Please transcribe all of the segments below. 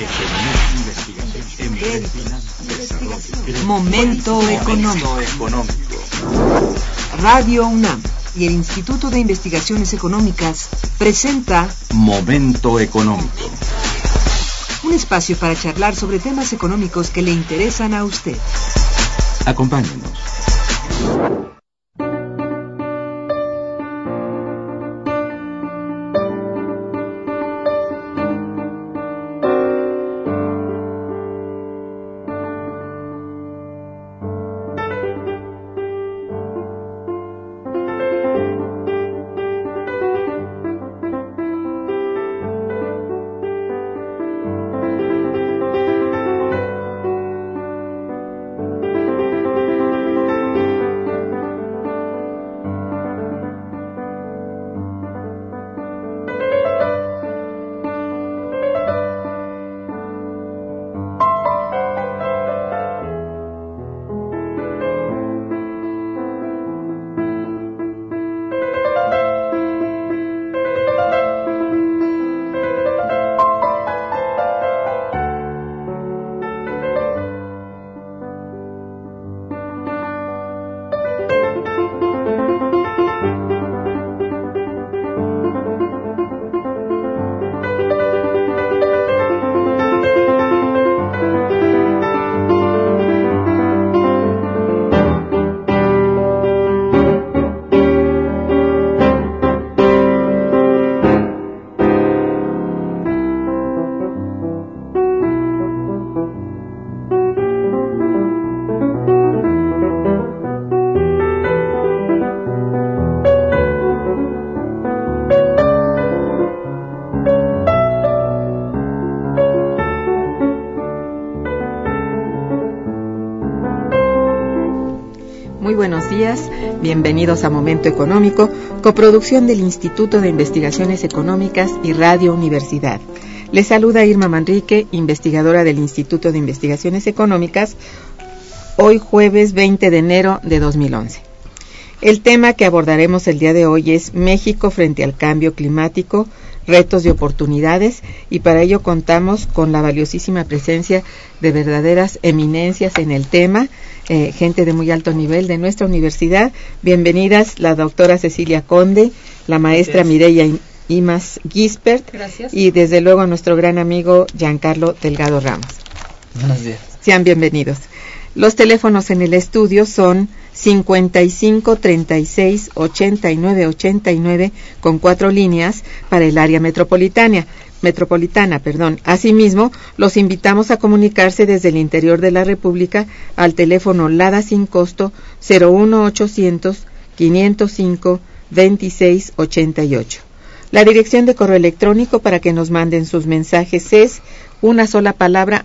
Momento económico. Radio UNAM y el Instituto de Investigaciones Económicas presenta Momento económico. Un espacio para charlar sobre temas económicos que le interesan a usted. Acompáñenos. Buenos días, bienvenidos a Momento Económico, coproducción del Instituto de Investigaciones Económicas y Radio Universidad. Les saluda Irma Manrique, investigadora del Instituto de Investigaciones Económicas, hoy jueves 20 de enero de 2011. El tema que abordaremos el día de hoy es México frente al cambio climático, retos y oportunidades, y para ello contamos con la valiosísima presencia de verdaderas eminencias en el tema, gente de muy alto nivel de nuestra universidad. Bienvenidas la doctora Cecilia Conde, la maestra Mireya Imas Gispert. Gracias. Y desde luego nuestro gran amigo Giancarlo Delgado Ramos. Buenos días. Sean bienvenidos. Los teléfonos en el estudio son 55 36 89 89 con 4 líneas para el área metropolitana. Asimismo, los invitamos a comunicarse desde el interior de la República al teléfono LADA sin costo 01800 505 26 88. La dirección de correo electrónico para que nos manden sus mensajes es una sola palabra,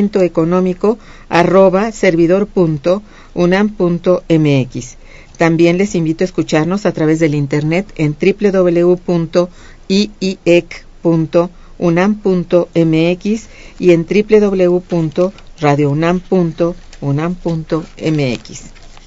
momentoeconómico@servidor.unam.mx. También les invito a escucharnos a través del internet en www.iec.unam.mx y en www.radiounam.unam.mx.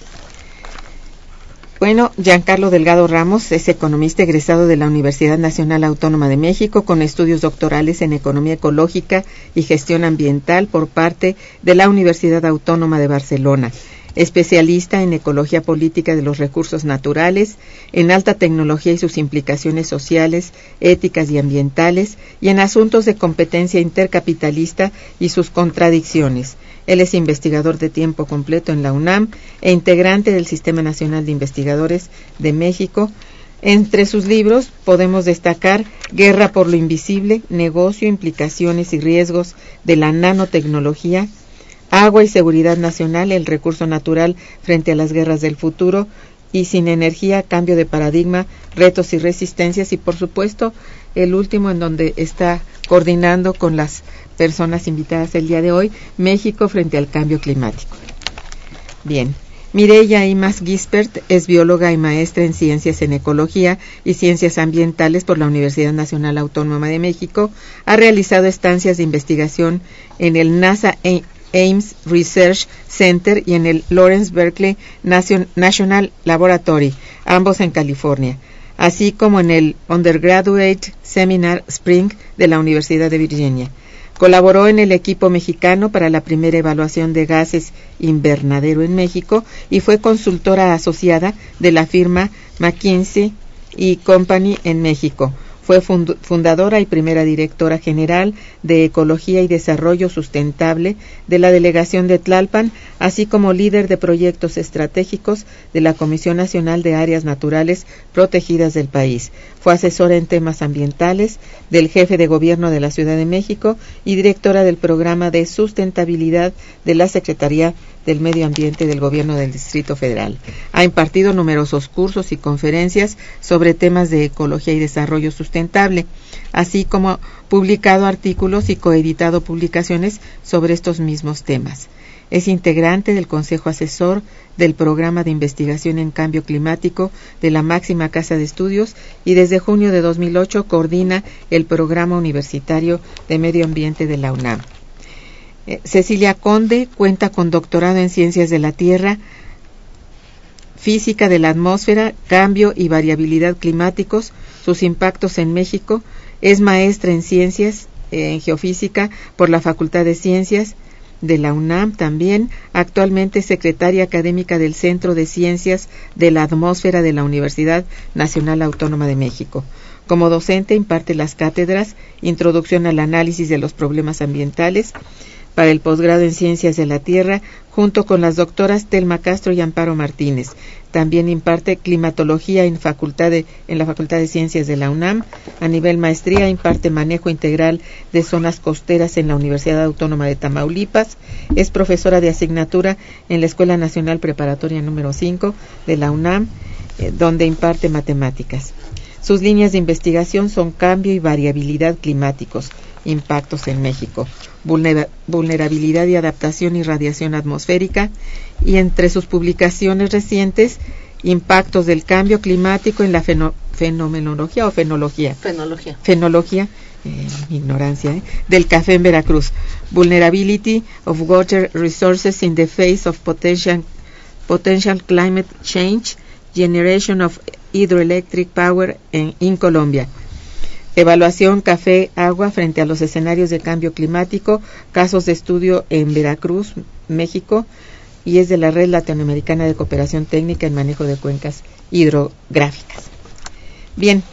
Bueno, Giancarlo Delgado Ramos es economista egresado de la Universidad Nacional Autónoma de México con estudios doctorales en Economía Ecológica y Gestión Ambiental por parte de la Universidad Autónoma de Barcelona. Especialista en Ecología Política de los Recursos Naturales, en Alta Tecnología y sus implicaciones sociales, éticas y ambientales, y en asuntos de competencia intercapitalista y sus contradicciones. Él es investigador de tiempo completo en la UNAM e integrante del Sistema Nacional de Investigadores de México. Entre sus libros podemos destacar Guerra por lo Invisible, Negocio, Implicaciones y Riesgos de la Nanotecnología, Agua y Seguridad Nacional, el recurso natural frente a las guerras del futuro, y Sin Energía, Cambio de Paradigma, Retos y Resistencias, y por supuesto el último en donde está coordinando con las personas invitadas el día de hoy, México frente al cambio climático. Bien, Mireya Imas Gispert es bióloga y maestra en Ciencias en Ecología y Ciencias Ambientales por la Universidad Nacional Autónoma de México. Ha realizado estancias de investigación en el NASA Ames Research Center y en el Lawrence Berkeley National Laboratory, ambos en California, así como en el Undergraduate Seminar Spring de la Universidad de Virginia. Colaboró en el equipo mexicano para la primera evaluación de gases invernadero en México y fue consultora asociada de la firma McKinsey & Company en México. Fue fundadora y primera directora general de Ecología y Desarrollo Sustentable de la Delegación de Tlalpan, así como líder de proyectos estratégicos de la Comisión Nacional de Áreas Naturales Protegidas del país. Fue asesora en temas ambientales del jefe de gobierno de la Ciudad de México y directora del programa de sustentabilidad de la Secretaría del Medio Ambiente del Gobierno del Distrito Federal. Ha impartido numerosos cursos y conferencias sobre temas de ecología y desarrollo sustentable, así como publicado artículos y coeditado publicaciones sobre estos mismos temas. Es integrante del Consejo Asesor del Programa de Investigación en Cambio Climático de la máxima casa de estudios y desde junio de 2008 coordina el Programa Universitario de Medio Ambiente de la UNAM. Cecilia Conde cuenta con doctorado en Ciencias de la Tierra, Física de la Atmósfera, Cambio y Variabilidad Climáticos, sus impactos en México. Es maestra en Ciencias, en Geofísica por la Facultad de Ciencias de la UNAM también. Actualmente secretaria académica del Centro de Ciencias de la Atmósfera de la Universidad Nacional Autónoma de México. Como docente imparte las cátedras Introducción al Análisis de los Problemas Ambientales para el posgrado en Ciencias de la Tierra, junto con las doctoras Telma Castro y Amparo Martínez. También imparte climatología en la Facultad de Ciencias de la UNAM. A nivel maestría imparte manejo integral de zonas costeras en la Universidad Autónoma de Tamaulipas. Es profesora de asignatura en la Escuela Nacional Preparatoria número 5 de la UNAM, donde imparte matemáticas. Sus líneas de investigación son cambio y variabilidad climáticos, impactos en México, vulnerabilidad y adaptación y radiación atmosférica, y entre sus publicaciones recientes, impactos del cambio climático en la fenomenología o fenología. Fenología, ignorancia, del café en Veracruz. Vulnerability of water resources in the face of potential climate change, generation of hydroelectric power in Colombia. Evaluación café-agua frente a los escenarios de cambio climático, casos de estudio en Veracruz, México, y es de la Red Latinoamericana de Cooperación Técnica en Manejo de Cuencas Hidrográficas. Bien,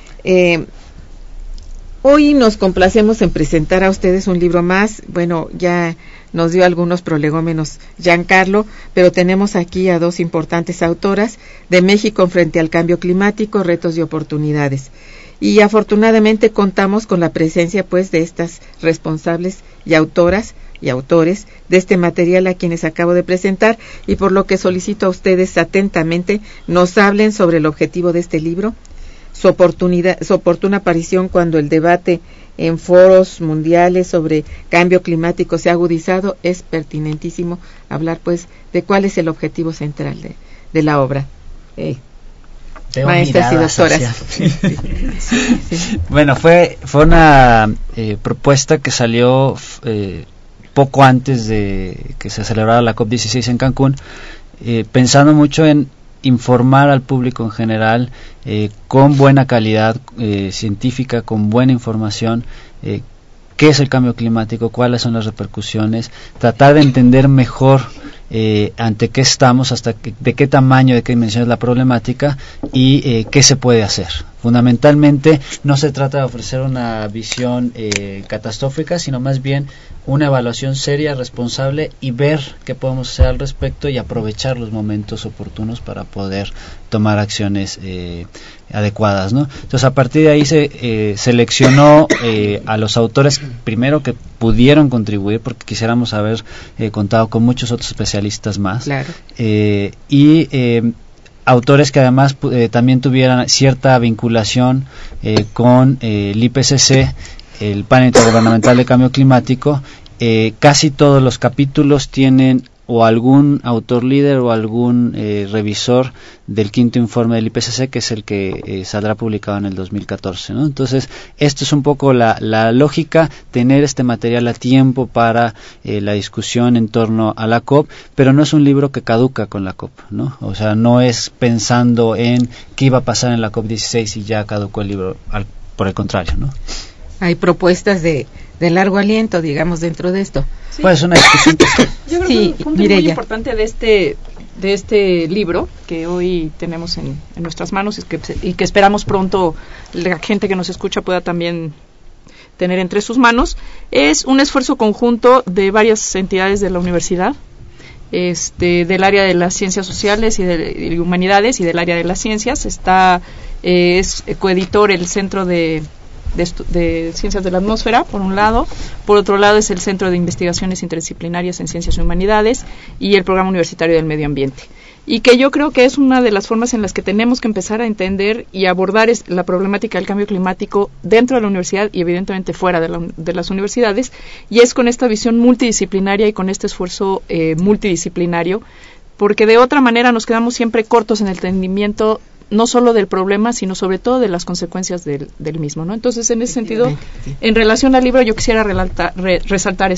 hoy nos complacemos en presentar a ustedes un libro más. Bueno, ya nos dio algunos prolegómenos Giancarlo, pero tenemos aquí a dos importantes autoras de México frente al cambio climático, retos y oportunidades. Y afortunadamente contamos con la presencia pues de estas responsables y autoras y autores de este material a quienes acabo de presentar, y por lo que solicito a ustedes atentamente nos hablen sobre el objetivo de este libro, su oportuna aparición cuando el debate en foros mundiales sobre cambio climático se ha agudizado. Es pertinentísimo hablar pues de cuál es el objetivo central de la obra. Maestras y doctoras. Sí. Bueno, fue una propuesta que salió poco antes de que se celebrara la COP16 en Cancún, pensando mucho en informar al público en general con buena calidad científica, con buena información, qué es el cambio climático, cuáles son las repercusiones, tratar de entender mejor ante qué estamos, de qué tamaño, de qué dimensión es la problemática y qué se puede hacer. Fundamentalmente no se trata de ofrecer una visión catastrófica, sino más bien una evaluación seria, responsable, y ver qué podemos hacer al respecto y aprovechar los momentos oportunos para poder tomar acciones adecuadas, ¿no? Entonces, a partir de ahí se seleccionó a los autores primero que pudieron contribuir, porque quisiéramos haber contado con muchos otros especialistas más. Claro. Autores que además también tuvieran cierta vinculación con el IPCC, el Panel Intergubernamental de Cambio Climático. Casi todos los capítulos tienen o algún autor líder o algún revisor del quinto informe del IPCC, que es el que saldrá publicado en el 2014, ¿no? Entonces, esto es un poco la lógica, tener este material a tiempo para la discusión en torno a la COP, pero no es un libro que caduca con la COP, ¿no? O sea, no es pensando en qué iba a pasar en la COP16 y ya caducó el libro, por el contrario, ¿no? Hay propuestas de largo aliento, digamos, dentro de esto. Sí. Pues una discusión. Yo creo que un punto muy importante de este libro que hoy tenemos en nuestras manos y que esperamos pronto la gente que nos escucha pueda también tener entre sus manos, es un esfuerzo conjunto de varias entidades de la universidad, del área de las ciencias sociales y de humanidades y del área de las ciencias. Es coeditor el Centro de Ciencias de la Atmósfera, por un lado. Por otro lado es el Centro de Investigaciones Interdisciplinarias en Ciencias y Humanidades y el Programa Universitario del Medio Ambiente. Y que yo creo que es una de las formas en las que tenemos que empezar a entender y abordar la problemática del cambio climático dentro de la universidad y evidentemente fuera de las universidades, y es con esta visión multidisciplinaria y con este esfuerzo multidisciplinario, porque de otra manera nos quedamos siempre cortos en el entendimiento no solo del problema, sino sobre todo de las consecuencias del mismo, ¿no? Entonces, en ese sentido, en relación al libro, yo quisiera resaltar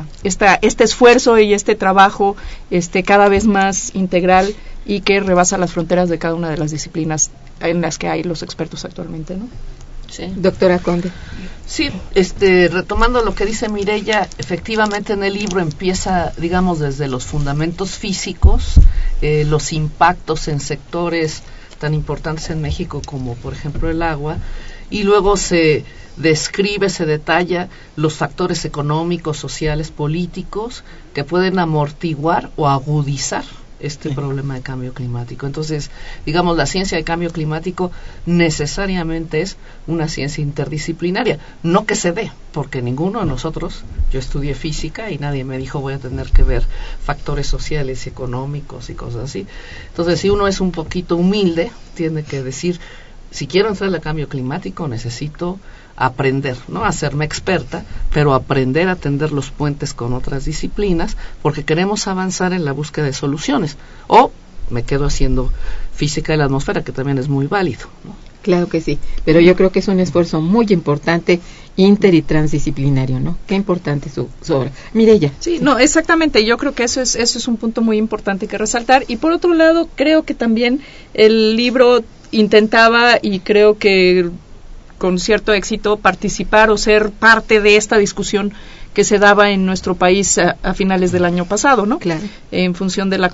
este esfuerzo y este trabajo cada vez más integral y que rebasa las fronteras de cada una de las disciplinas en las que hay los expertos actualmente, ¿no? Sí. Doctora Conde. Sí, retomando lo que dice Mireya, efectivamente en el libro empieza, digamos, desde los fundamentos físicos, los impactos en sectores tan importantes en México como por ejemplo el agua, y luego se describe, se detalla los factores económicos, sociales, políticos que pueden amortiguar o agudizar este problema de cambio climático. Entonces, digamos, la ciencia de cambio climático necesariamente es una ciencia interdisciplinaria, no que se dé, porque ninguno de nosotros, yo estudié física y nadie me dijo voy a tener que ver factores sociales y económicos y cosas así. Entonces, si uno es un poquito humilde, tiene que decir, si quiero entrar al cambio climático necesito aprender, ¿no? Hacerme experta, pero aprender a tender los puentes con otras disciplinas, porque queremos avanzar en la búsqueda de soluciones. O me quedo haciendo física de la atmósfera, que también es muy válido, ¿no? Claro que sí, pero yo creo que es un esfuerzo muy importante, inter y transdisciplinario, ¿no? Qué importante su obra. Mireya. Sí, no, exactamente, yo creo que eso es un punto muy importante que resaltar. Y por otro lado, creo que también el libro intentaba, y creo que con cierto éxito, participar o ser parte de esta discusión que se daba en nuestro país a finales del año pasado, ¿no? Claro. En función de la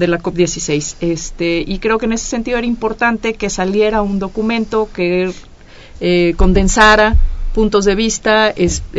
COP16. Y creo que en ese sentido era importante que saliera un documento que condensara puntos de vista,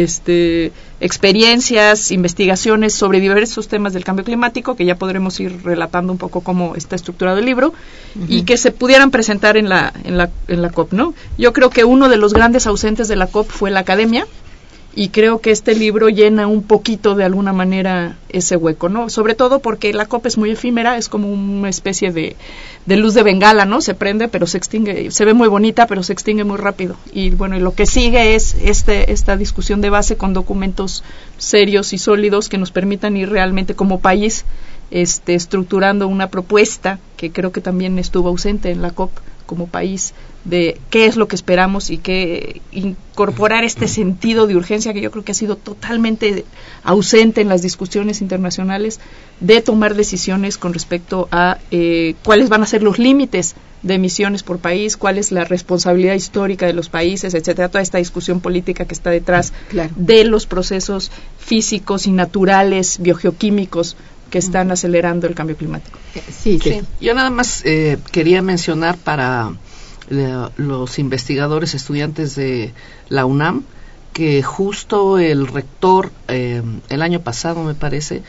experiencias, investigaciones sobre diversos temas del cambio climático, que ya podremos ir relatando un poco cómo está estructurado el libro, y que se pudieran presentar en la COP, ¿no? Yo creo que uno de los grandes ausentes de la COP fue la academia, y creo que este libro llena un poquito de alguna manera ese hueco, ¿no? Sobre todo porque la COP es muy efímera, es como una especie de luz de bengala, ¿no? Se prende, pero se extingue, se ve muy bonita, pero se extingue muy rápido. Y bueno, y lo que sigue es esta discusión de base con documentos serios y sólidos que nos permitan ir realmente como país estructurando una propuesta que creo que también estuvo ausente en la COP como país, de qué es lo que esperamos y que incorporar este sentido de urgencia que yo creo que ha sido totalmente ausente en las discusiones internacionales, de tomar decisiones con respecto a cuáles van a ser los límites de emisiones por país, cuál es la responsabilidad histórica de los países, etcétera, toda esta discusión política que está detrás de los procesos físicos y naturales, biogeoquímicos, que están acelerando el cambio climático. Sí. Yo nada más quería mencionar para los investigadores, estudiantes de la UNAM, que justo el rector el año pasado, me parece,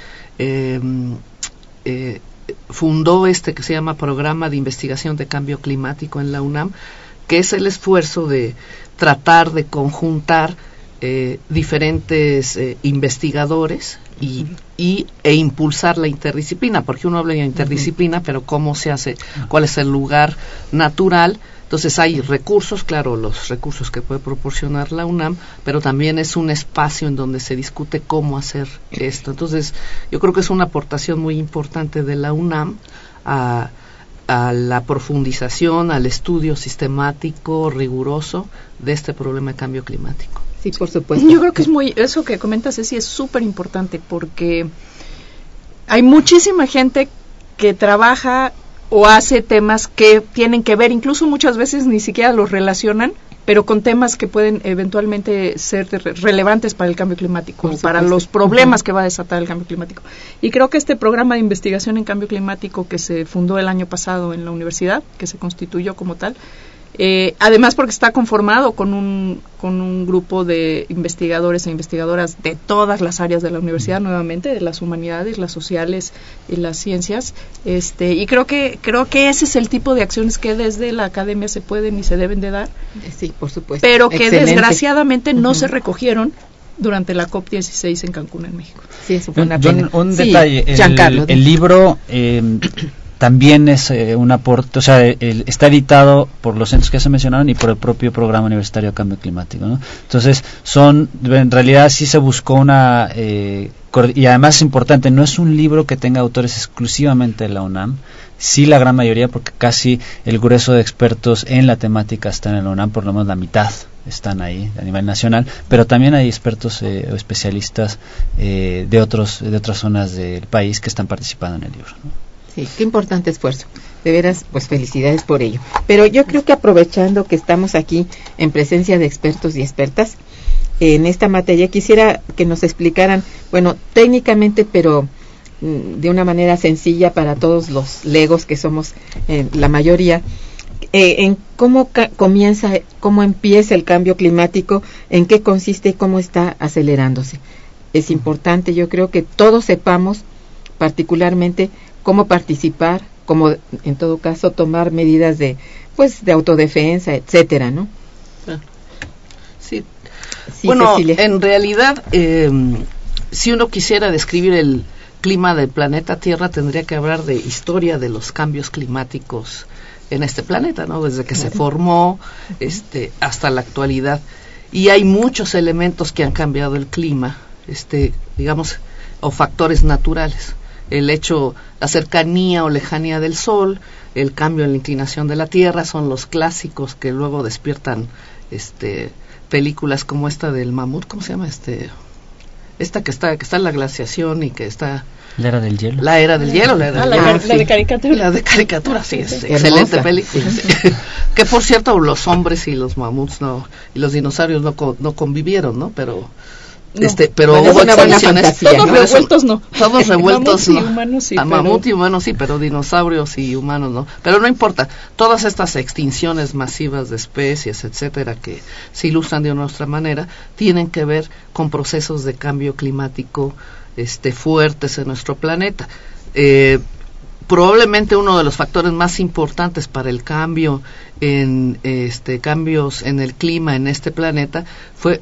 fundó que se llama Programa de Investigación de Cambio Climático en la UNAM, que es el esfuerzo de tratar de conjuntar diferentes investigadores e impulsar la interdisciplina, porque uno habla de interdisciplina, pero cómo se hace, cuál es el lugar natural. Entonces hay recursos, claro, los recursos que puede proporcionar la UNAM, pero también es un espacio en donde se discute cómo hacer esto. Entonces yo creo que es una aportación muy importante de la UNAM a la profundización, al estudio sistemático, riguroso de este problema de cambio climático. Sí, por supuesto. Yo creo que eso que comentas, Ceci, es súper importante, porque hay muchísima gente que trabaja o hace temas que tienen que ver, incluso muchas veces ni siquiera los relacionan pero con temas que pueden eventualmente ser relevantes para el cambio climático, para los problemas que va a desatar el cambio climático. Y creo que este programa de investigación en cambio climático que se fundó el año pasado en la universidad, que se constituyó como tal, además porque está conformado con un grupo de investigadores e investigadoras de todas las áreas de la universidad, nuevamente de las humanidades, las sociales y las ciencias, y creo que ese es el tipo de acciones que desde la academia se pueden y se deben de dar, sí, por supuesto, pero que desgraciadamente no se recogieron durante la COP16 en Cancún, en México. Sí, eso fue una pena. Un detalle, el libro también es un aporte, o sea, está editado por los centros que se mencionaron y por el propio Programa Universitario de Cambio Climático, ¿no? Entonces, en realidad sí se buscó una, y además es importante, no es un libro que tenga autores exclusivamente de la UNAM, sí la gran mayoría, porque casi el grueso de expertos en la temática están en la UNAM, por lo menos la mitad están ahí a nivel nacional, pero también hay expertos o especialistas de otras zonas del país que están participando en el libro, ¿no? Sí, qué importante esfuerzo. De veras, pues felicidades por ello. Pero yo creo que aprovechando que estamos aquí en presencia de expertos y expertas en esta materia, quisiera que nos explicaran, bueno, técnicamente, pero de una manera sencilla para todos los legos que somos la mayoría, en cómo cómo empieza el cambio climático, en qué consiste y cómo está acelerándose. Es importante, yo creo que todos sepamos particularmente cómo participar, cómo en todo caso tomar medidas de autodefensa, etcétera, ¿no? Sí, bueno, Cecilia. En realidad, si uno quisiera describir el clima del planeta Tierra, tendría que hablar de historia de los cambios climáticos en este planeta, ¿no? Desde que se formó hasta la actualidad. Y hay muchos elementos que han cambiado el clima, digamos, o factores naturales. El hecho, la cercanía o lejanía del Sol, el cambio en la inclinación de la Tierra, son los clásicos que luego despiertan películas como esta del mamut, ¿cómo se llama? Esta que está en la glaciación y que está... ¿La era del hielo? La era del hielo, la de caricatura. La de caricatura, sí, es excelente película. Sí. Que por cierto, los hombres y los mamuts y los dinosaurios no convivieron, ¿no? Pero... pero hubo excepciones. Todos revueltos no. Todos revueltos no. Mamut y humanos sí, pero dinosaurios y humanos no. Pero no importa. Todas estas extinciones masivas de especies, etcétera, que se ilustran de una u otra manera, tienen que ver con procesos de cambio climático fuertes en nuestro planeta. Probablemente uno de los factores más importantes para el cambio cambios en el clima en este planeta fue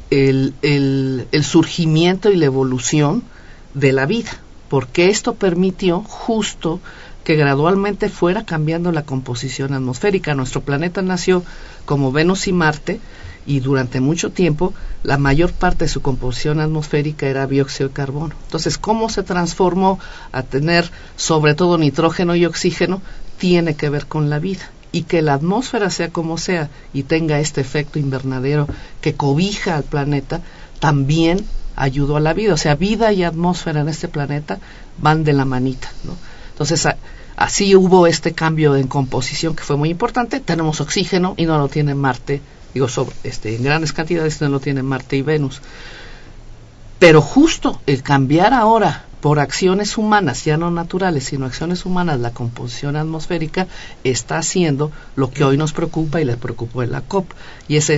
el surgimiento y la evolución de la vida, porque esto permitió justo que gradualmente fuera cambiando la composición atmosférica. Nuestro planeta nació como Venus y Marte, y durante mucho tiempo la mayor parte de su composición atmosférica era dióxido de carbono. Entonces, ¿cómo se transformó a tener sobre todo nitrógeno y oxígeno? Tiene que ver con la vida. Y que la atmósfera sea como sea y tenga este efecto invernadero que cobija al planeta, también ayudó a la vida. O sea, vida y atmósfera en este planeta van de la manita, ¿no? Entonces, así hubo este cambio en composición que fue muy importante. Tenemos oxígeno y no lo tiene Marte, en grandes cantidades no lo tiene Marte y Venus. Pero justo el cambiar ahora por acciones humanas, ya no naturales, sino acciones humanas, la composición atmosférica está haciendo lo que hoy nos preocupa y les preocupó en la COP, y es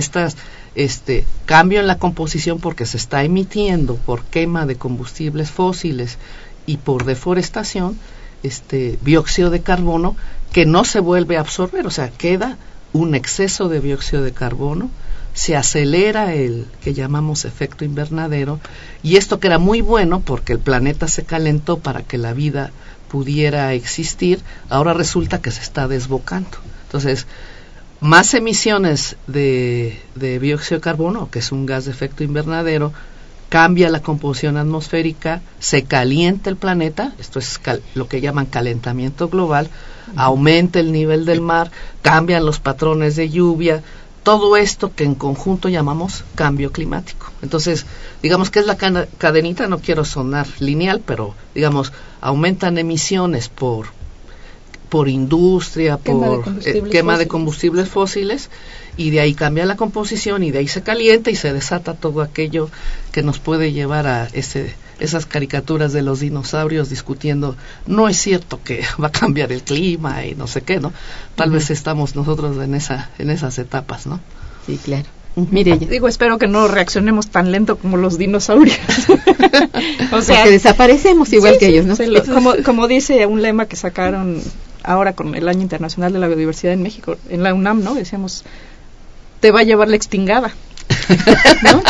cambio en la composición porque se está emitiendo por quema de combustibles fósiles y por deforestación dióxido de carbono que no se vuelve a absorber, o sea, queda un exceso de dióxido de carbono, se acelera el que llamamos efecto invernadero, y esto que era muy bueno porque el planeta se calentó para que la vida pudiera existir, ahora resulta que se está desbocando. Entonces, más emisiones de dióxido de carbono, que es un gas de efecto invernadero, cambia la composición atmosférica, se calienta el planeta, esto es lo que llaman calentamiento global, aumenta el nivel del mar, cambian los patrones de lluvia, todo esto que en conjunto llamamos cambio climático. Entonces, digamos que es la cadenita, no quiero sonar lineal, pero digamos, aumentan emisiones por por industria, por quema de combustibles fósiles, y de ahí cambia la composición y de ahí se calienta y se desata todo aquello que nos puede llevar a esas caricaturas de los dinosaurios discutiendo, no es cierto que va a cambiar el clima y no sé qué, ¿no? Tal vez estamos nosotros en esas etapas, ¿no? Sí, claro. Mireya. Digo, espero que no reaccionemos tan lento como los dinosaurios. O sea, porque desaparecemos igual que ellos, ¿no? Como dice un lema que sacaron ahora con el Año Internacional de la Biodiversidad en México, en la UNAM, ¿no? Decíamos, te va a llevar la extingada. ¿No?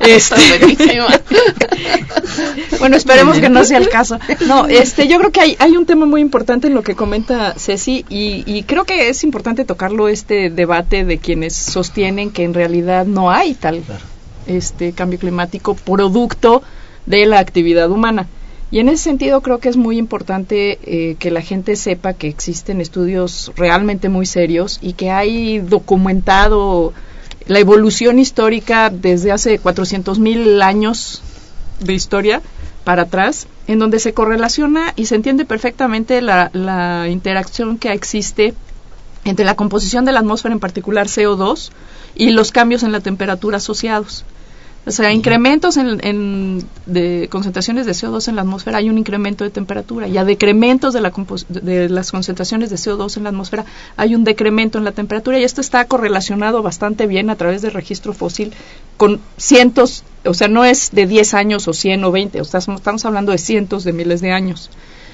Bueno, esperemos que no sea el caso. No, yo creo que hay un tema muy importante en lo que comenta Ceci y creo que es importante tocarlo, este debate de quienes sostienen que en realidad no hay tal cambio climático producto de la actividad humana. Y en ese sentido creo que es muy importante que la gente sepa que existen estudios realmente muy serios y que hay documentado la evolución histórica desde hace 400,000 años de historia para atrás, en donde se correlaciona y se entiende perfectamente la interacción que existe entre la composición de la atmósfera, en particular CO2, y los cambios en la temperatura asociados. O sea, incrementos de concentraciones de CO2 en la atmósfera, hay un incremento de temperatura, y a decrementos de las concentraciones de CO2 en la atmósfera hay un decremento en la temperatura, y esto está correlacionado bastante bien a través del registro fósil con cientos, o sea, no es de 10 años o 100 o 20, o sea, estamos hablando de cientos de miles de años.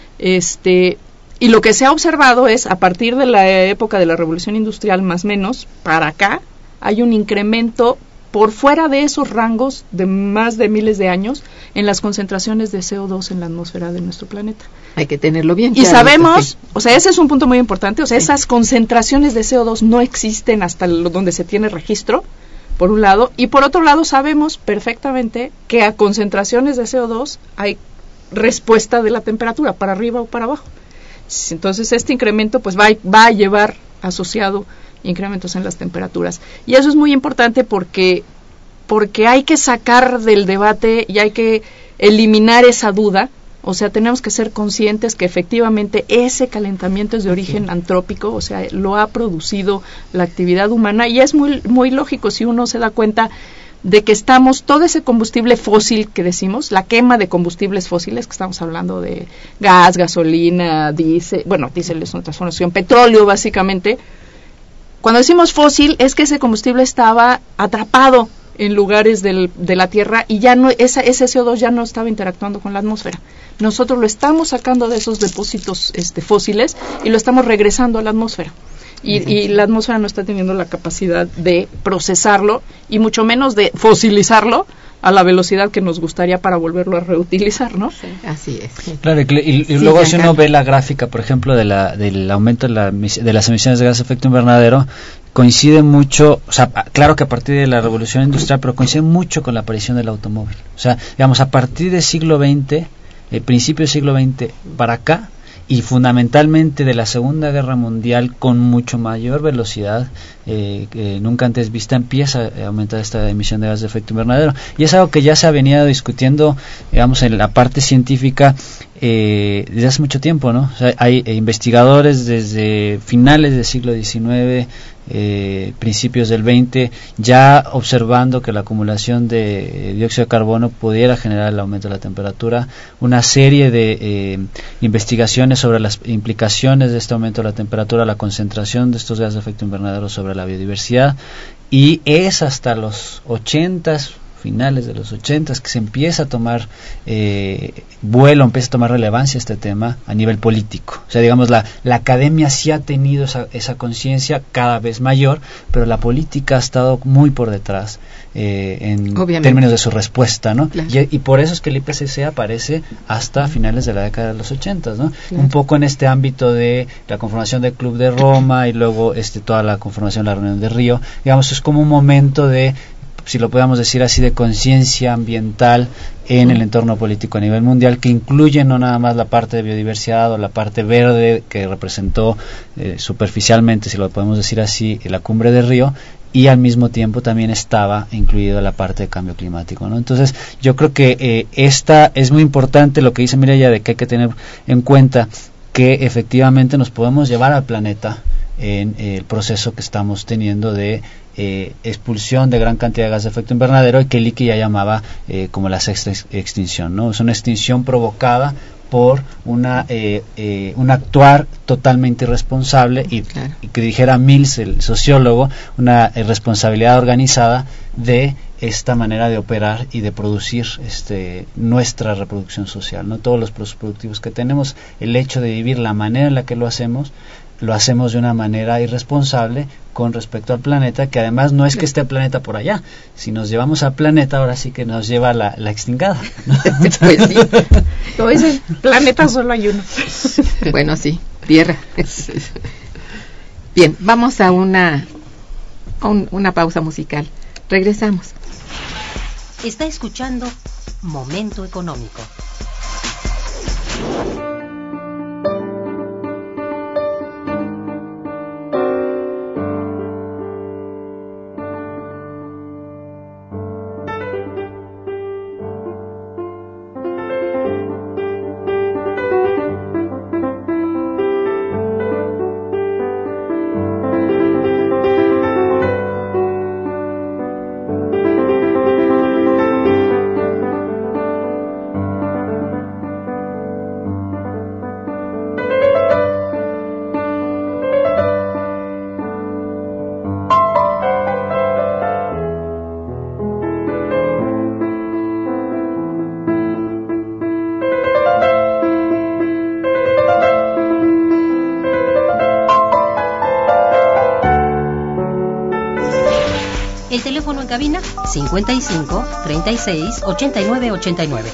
Y lo que se ha observado es, a partir de la época de la Revolución Industrial, más o menos, para acá, hay un incremento por fuera de esos rangos de más de miles de años en las concentraciones de CO2 en la atmósfera de nuestro planeta. Hay que tenerlo bien claro. Y sabemos, o sea, ese es un punto muy importante, o sea, esas concentraciones de CO2 no existen hasta donde se tiene registro, por un lado, y por otro lado sabemos perfectamente que a concentraciones de CO2 hay respuesta de la temperatura, para arriba o para abajo. Entonces, este incremento pues va a llevar asociado incrementos en las temperaturas. Y eso es muy importante porque hay que sacar del debate y hay que eliminar esa duda. O sea, tenemos que ser conscientes que efectivamente ese calentamiento es de origen antrópico, o sea, lo ha producido la actividad humana, y es muy, muy lógico si uno se da cuenta de que todo ese combustible fósil que decimos, la quema de combustibles fósiles, que estamos hablando de gas, gasolina, diésel es una transformación, petróleo básicamente. Cuando decimos fósil es que ese combustible estaba atrapado en lugares de la Tierra y ya no ese CO2 ya no estaba interactuando con la atmósfera. Nosotros lo estamos sacando de esos depósitos fósiles y lo estamos regresando a la atmósfera. Y la atmósfera no está teniendo la capacidad de procesarlo y mucho menos de fosilizarlo a la velocidad que nos gustaría para volverlo a reutilizar, ¿no? Sí, así es. Sí. Claro, y luego si uno ve la gráfica, por ejemplo, del aumento de las emisiones de gas de efecto invernadero, coincide mucho, o sea, claro que a partir de la revolución industrial, pero coincide mucho con la aparición del automóvil. O sea, digamos, a partir del siglo XX, principio del siglo XX para acá, y fundamentalmente de la Segunda Guerra Mundial, con mucho mayor velocidad que nunca antes vista, empieza a aumentar esta emisión de gas de efecto invernadero, y es algo que ya se ha venido discutiendo, digamos, en la parte científica desde hace mucho tiempo, ¿no? O sea, hay investigadores desde finales del siglo XIX, principios del 20, ya observando que la acumulación de dióxido de carbono pudiera generar el aumento de la temperatura, una serie de investigaciones sobre las implicaciones de este aumento de la temperatura, la concentración de estos gases de efecto invernadero sobre la biodiversidad, y es hasta los 80s, finales de los 80s, que se empieza a tomar vuelo, empieza a tomar relevancia este tema a nivel político. O sea, digamos, la academia sí ha tenido esa conciencia cada vez mayor, pero la política ha estado muy por detrás en términos de su respuesta, ¿no? Claro. Y por eso es que el IPCC aparece hasta finales de la década de los 80s, ¿no? Claro. Un poco en este ámbito de la conformación del Club de Roma y luego toda la conformación de la Reunión de Río. Digamos, es como un momento de, si lo podemos decir así, de conciencia ambiental en el entorno político a nivel mundial, que incluye no nada más la parte de biodiversidad o la parte verde que representó superficialmente, si lo podemos decir así, la Cumbre de Río, y al mismo tiempo también estaba incluido la parte de cambio climático, ¿no? Entonces, yo creo que esta es muy importante lo que dice Mireya, de que hay que tener en cuenta que efectivamente nos podemos llevar al planeta en el proceso que estamos teniendo de expulsión de gran cantidad de gases de efecto invernadero, y que Leakey ya llamaba como la sexta extinción, ¿no? Es una extinción provocada por un actuar totalmente irresponsable y que dijera Mills, el sociólogo, una responsabilidad organizada de esta manera de operar y de producir nuestra reproducción social, no todos los procesos productivos que tenemos, el hecho de vivir la manera en la que lo hacemos de una manera irresponsable con respecto al planeta, que además no es que esté el planeta por allá, si nos llevamos al planeta ahora sí que nos lleva la extingada, ¿no? Pues sí, como dicen, planeta solo hay uno. Bueno, sí, tierra. Bien, vamos a una pausa musical, regresamos. Está escuchando Momento Económico. El teléfono en cabina 55 36 89 89.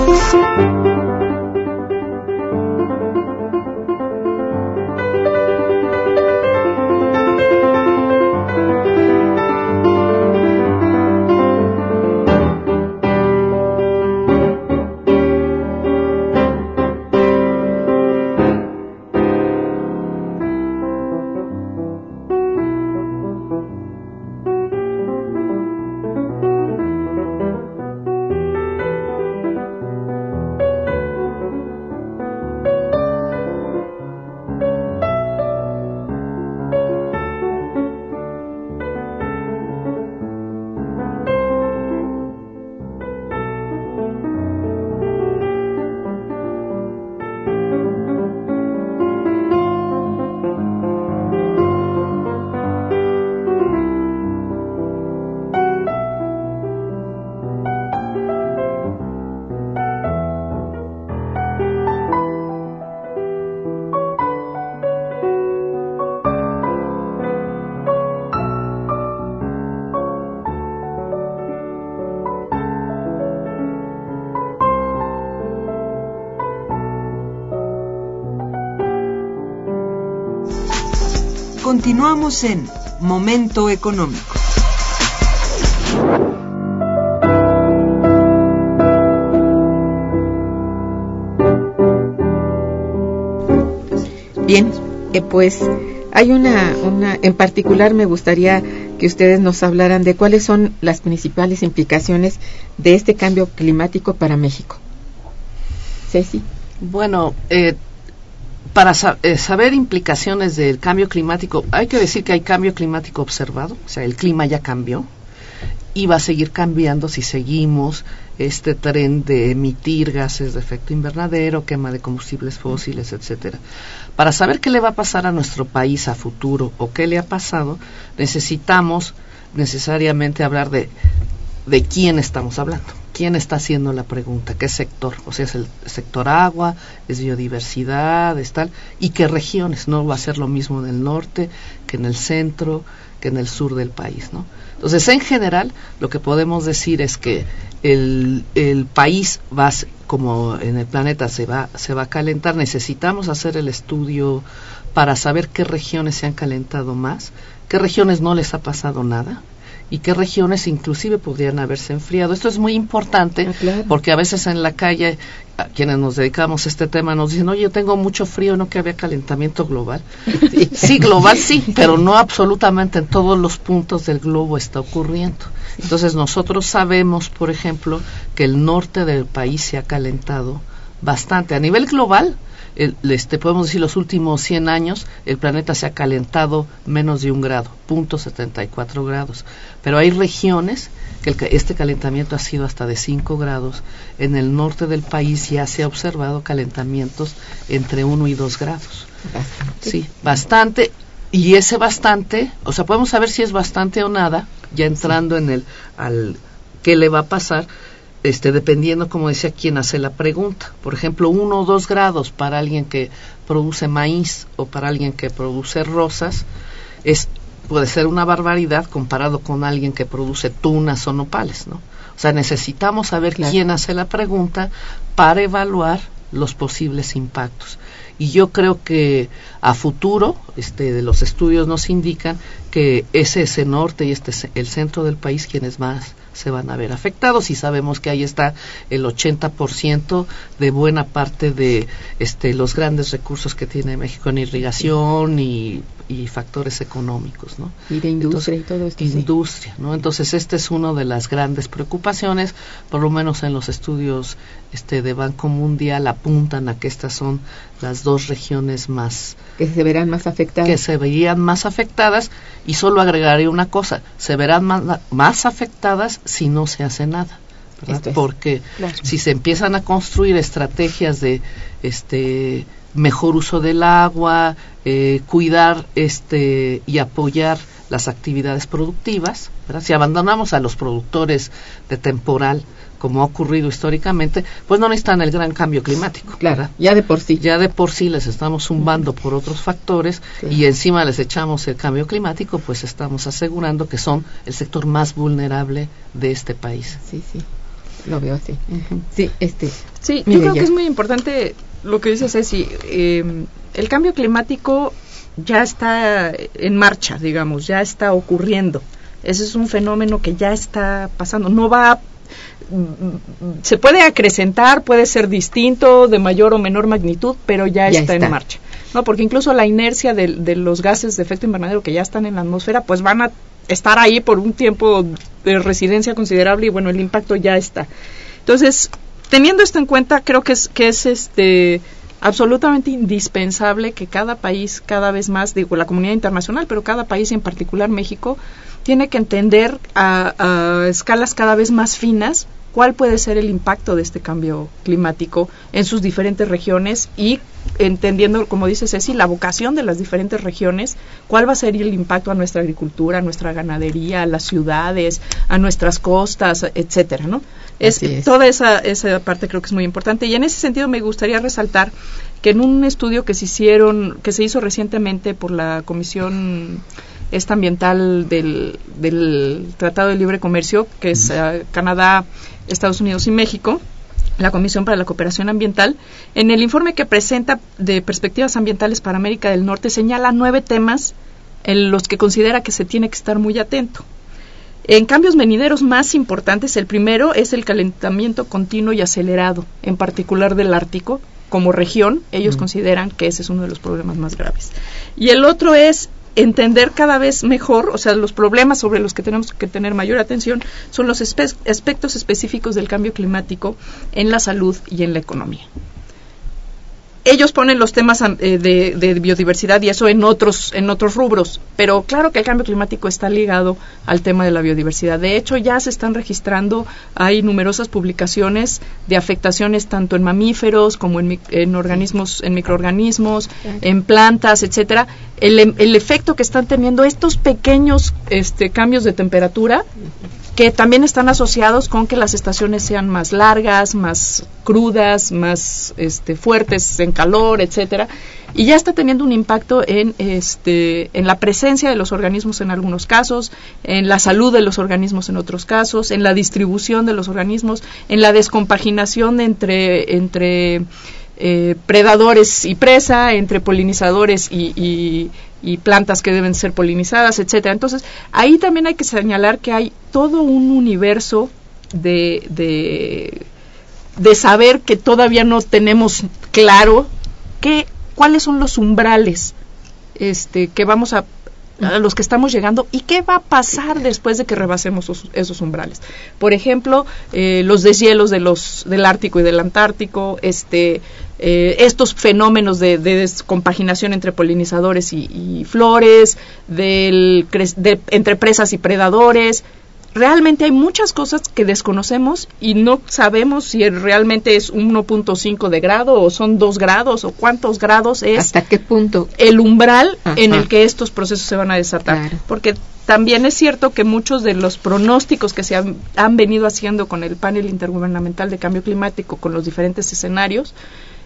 Continuamos en Momento Económico. Bien, pues hay una en particular me gustaría que ustedes nos hablaran de cuáles son las principales implicaciones de este cambio climático para México. Ceci. Bueno, para saber implicaciones del cambio climático, hay que decir que hay cambio climático observado, o sea, el clima ya cambió y va a seguir cambiando si seguimos este tren de emitir gases de efecto invernadero, quema de combustibles fósiles, etcétera. Para saber qué le va a pasar a nuestro país a futuro o qué le ha pasado, necesitamos necesariamente hablar de quién estamos hablando. ¿Quién está haciendo la pregunta? ¿Qué sector? O sea, es el sector agua, es biodiversidad, es tal, y qué regiones. No va a ser lo mismo en el norte que en el centro, que en el sur del país, ¿no? Entonces, en general, lo que podemos decir es que el país va, como en el planeta se va a calentar. Necesitamos hacer el estudio para saber qué regiones se han calentado más, qué regiones no les ha pasado nada, y qué regiones inclusive podrían haberse enfriado. Esto es muy importante, claro, porque a veces en la calle, a quienes nos dedicamos a este tema, nos dicen, oye, yo tengo mucho frío, ¿no que había calentamiento global? Sí, global sí, pero no absolutamente en todos los puntos del globo está ocurriendo. Entonces nosotros sabemos, por ejemplo, que el norte del país se ha calentado bastante. A nivel global, podemos decir los últimos 100 años, el planeta se ha calentado menos de 1 grado, 0.74 grados. Pero hay regiones que este calentamiento ha sido hasta de 5 grados. En el norte del país ya se ha observado calentamientos entre 1 y 2 grados. Bastante. Sí, bastante. Y ese bastante, o sea, podemos saber si es bastante o nada, ya entrando en qué le va a pasar, dependiendo, como decía, quién hace la pregunta. Por ejemplo, 1 o 2 grados para alguien que produce maíz o para alguien que produce rosas puede ser una barbaridad comparado con alguien que produce tunas o nopales, ¿no? O sea, necesitamos saber quién hace la pregunta para evaluar los posibles impactos. Y yo creo que a futuro, de los estudios nos indican que ese es el norte y el centro del país quienes más se van a ver afectados, y sabemos que ahí está el 80% de buena parte de los grandes recursos que tiene México en irrigación y factores económicos, ¿no? Y de industria. Entonces, y todo esto. Industria, ¿no? Entonces es una de las grandes preocupaciones, por lo menos en los estudios de Banco Mundial apuntan a que estas son las 2 regiones más que se verán más afectadas. Que se verían más afectadas, y solo agregaré una cosa, se verán más afectadas si no se hace nada, ¿verdad? Porque si se empiezan a construir estrategias de mejor uso del agua, cuidar y apoyar las actividades productivas, ¿verdad? Si abandonamos a los productores de temporal, como ha ocurrido históricamente, pues no necesitan el gran cambio climático. Claro, ¿verdad? ya de por sí. Ya de por sí les estamos zumbando por otros factores, y encima les echamos el cambio climático, pues estamos asegurando que son el sector más vulnerable de este país. Sí, lo veo así. Sí, Sí, yo creo que es muy importante lo que dice Ceci. El cambio climático ya está en marcha, digamos, ya está ocurriendo. Ese es un fenómeno que ya está pasando. Se puede acrecentar, puede ser distinto, de mayor o menor magnitud, pero ya está en marcha, ¿no? Porque incluso la inercia de los gases de efecto invernadero que ya están en la atmósfera, pues van a estar ahí por un tiempo de residencia considerable, y bueno, el impacto ya está. Entonces, teniendo esto en cuenta, creo que es absolutamente indispensable que cada país, cada vez más, digo, la comunidad internacional, pero cada país, en particular México, tiene que entender a escalas cada vez más finas cuál puede ser el impacto de este cambio climático en sus diferentes regiones, y entendiendo, como dice Ceci, la vocación de las diferentes regiones, cuál va a ser el impacto a nuestra agricultura, a nuestra ganadería, a las ciudades, a nuestras costas, etcétera, ¿no? Toda esa parte creo que es muy importante, y en ese sentido me gustaría resaltar que en un estudio que se hizo recientemente por la Comisión ambiental del Tratado de Libre Comercio, que es Canadá, Estados Unidos y México, la Comisión para la Cooperación Ambiental, en el informe que presenta de perspectivas ambientales para América del Norte, señala 9 temas en los que considera que se tiene que estar muy atento. En cambios venideros más importantes, el primero es el calentamiento continuo y acelerado, en particular del Ártico. Como región, ellos consideran que ese es uno de los problemas más graves. Y el otro es entender cada vez mejor, o sea, los problemas sobre los que tenemos que tener mayor atención son los aspectos específicos del cambio climático en la salud y en la economía. Ellos ponen los temas de biodiversidad y eso en otros rubros, pero claro que el cambio climático está ligado al tema de la biodiversidad. De hecho, ya se están registrando, hay numerosas publicaciones de afectaciones tanto en mamíferos como en organismos, en microorganismos, en plantas, etcétera. El efecto que están teniendo estos pequeños cambios de temperatura, que también están asociados con que las estaciones sean más largas, más crudas, más fuertes en calor, etcétera, y ya está teniendo un impacto en la presencia de los organismos en algunos casos, en la salud de los organismos en otros casos, en la distribución de los organismos, en la descompaginación entre predadores y presa, entre polinizadores y plantas que deben ser polinizadas, etcétera. Entonces, ahí también hay que señalar que hay todo un universo de saber que todavía no tenemos claro cuáles son los umbrales que vamos a a los que estamos llegando y qué va a pasar después de que rebasemos esos umbrales. Por ejemplo, los deshielos del Ártico y del Antártico, estos fenómenos de descompaginación entre polinizadores y flores, entre presas y predadores. Realmente hay muchas cosas que desconocemos y no sabemos si realmente es 1.5 de grado o son 2 grados o cuántos grados es. ¿Hasta qué punto? El umbral en el que estos procesos se van a desatar. Claro. Porque también es cierto que muchos de los pronósticos que se han venido haciendo con el panel intergubernamental de cambio climático, con los diferentes escenarios,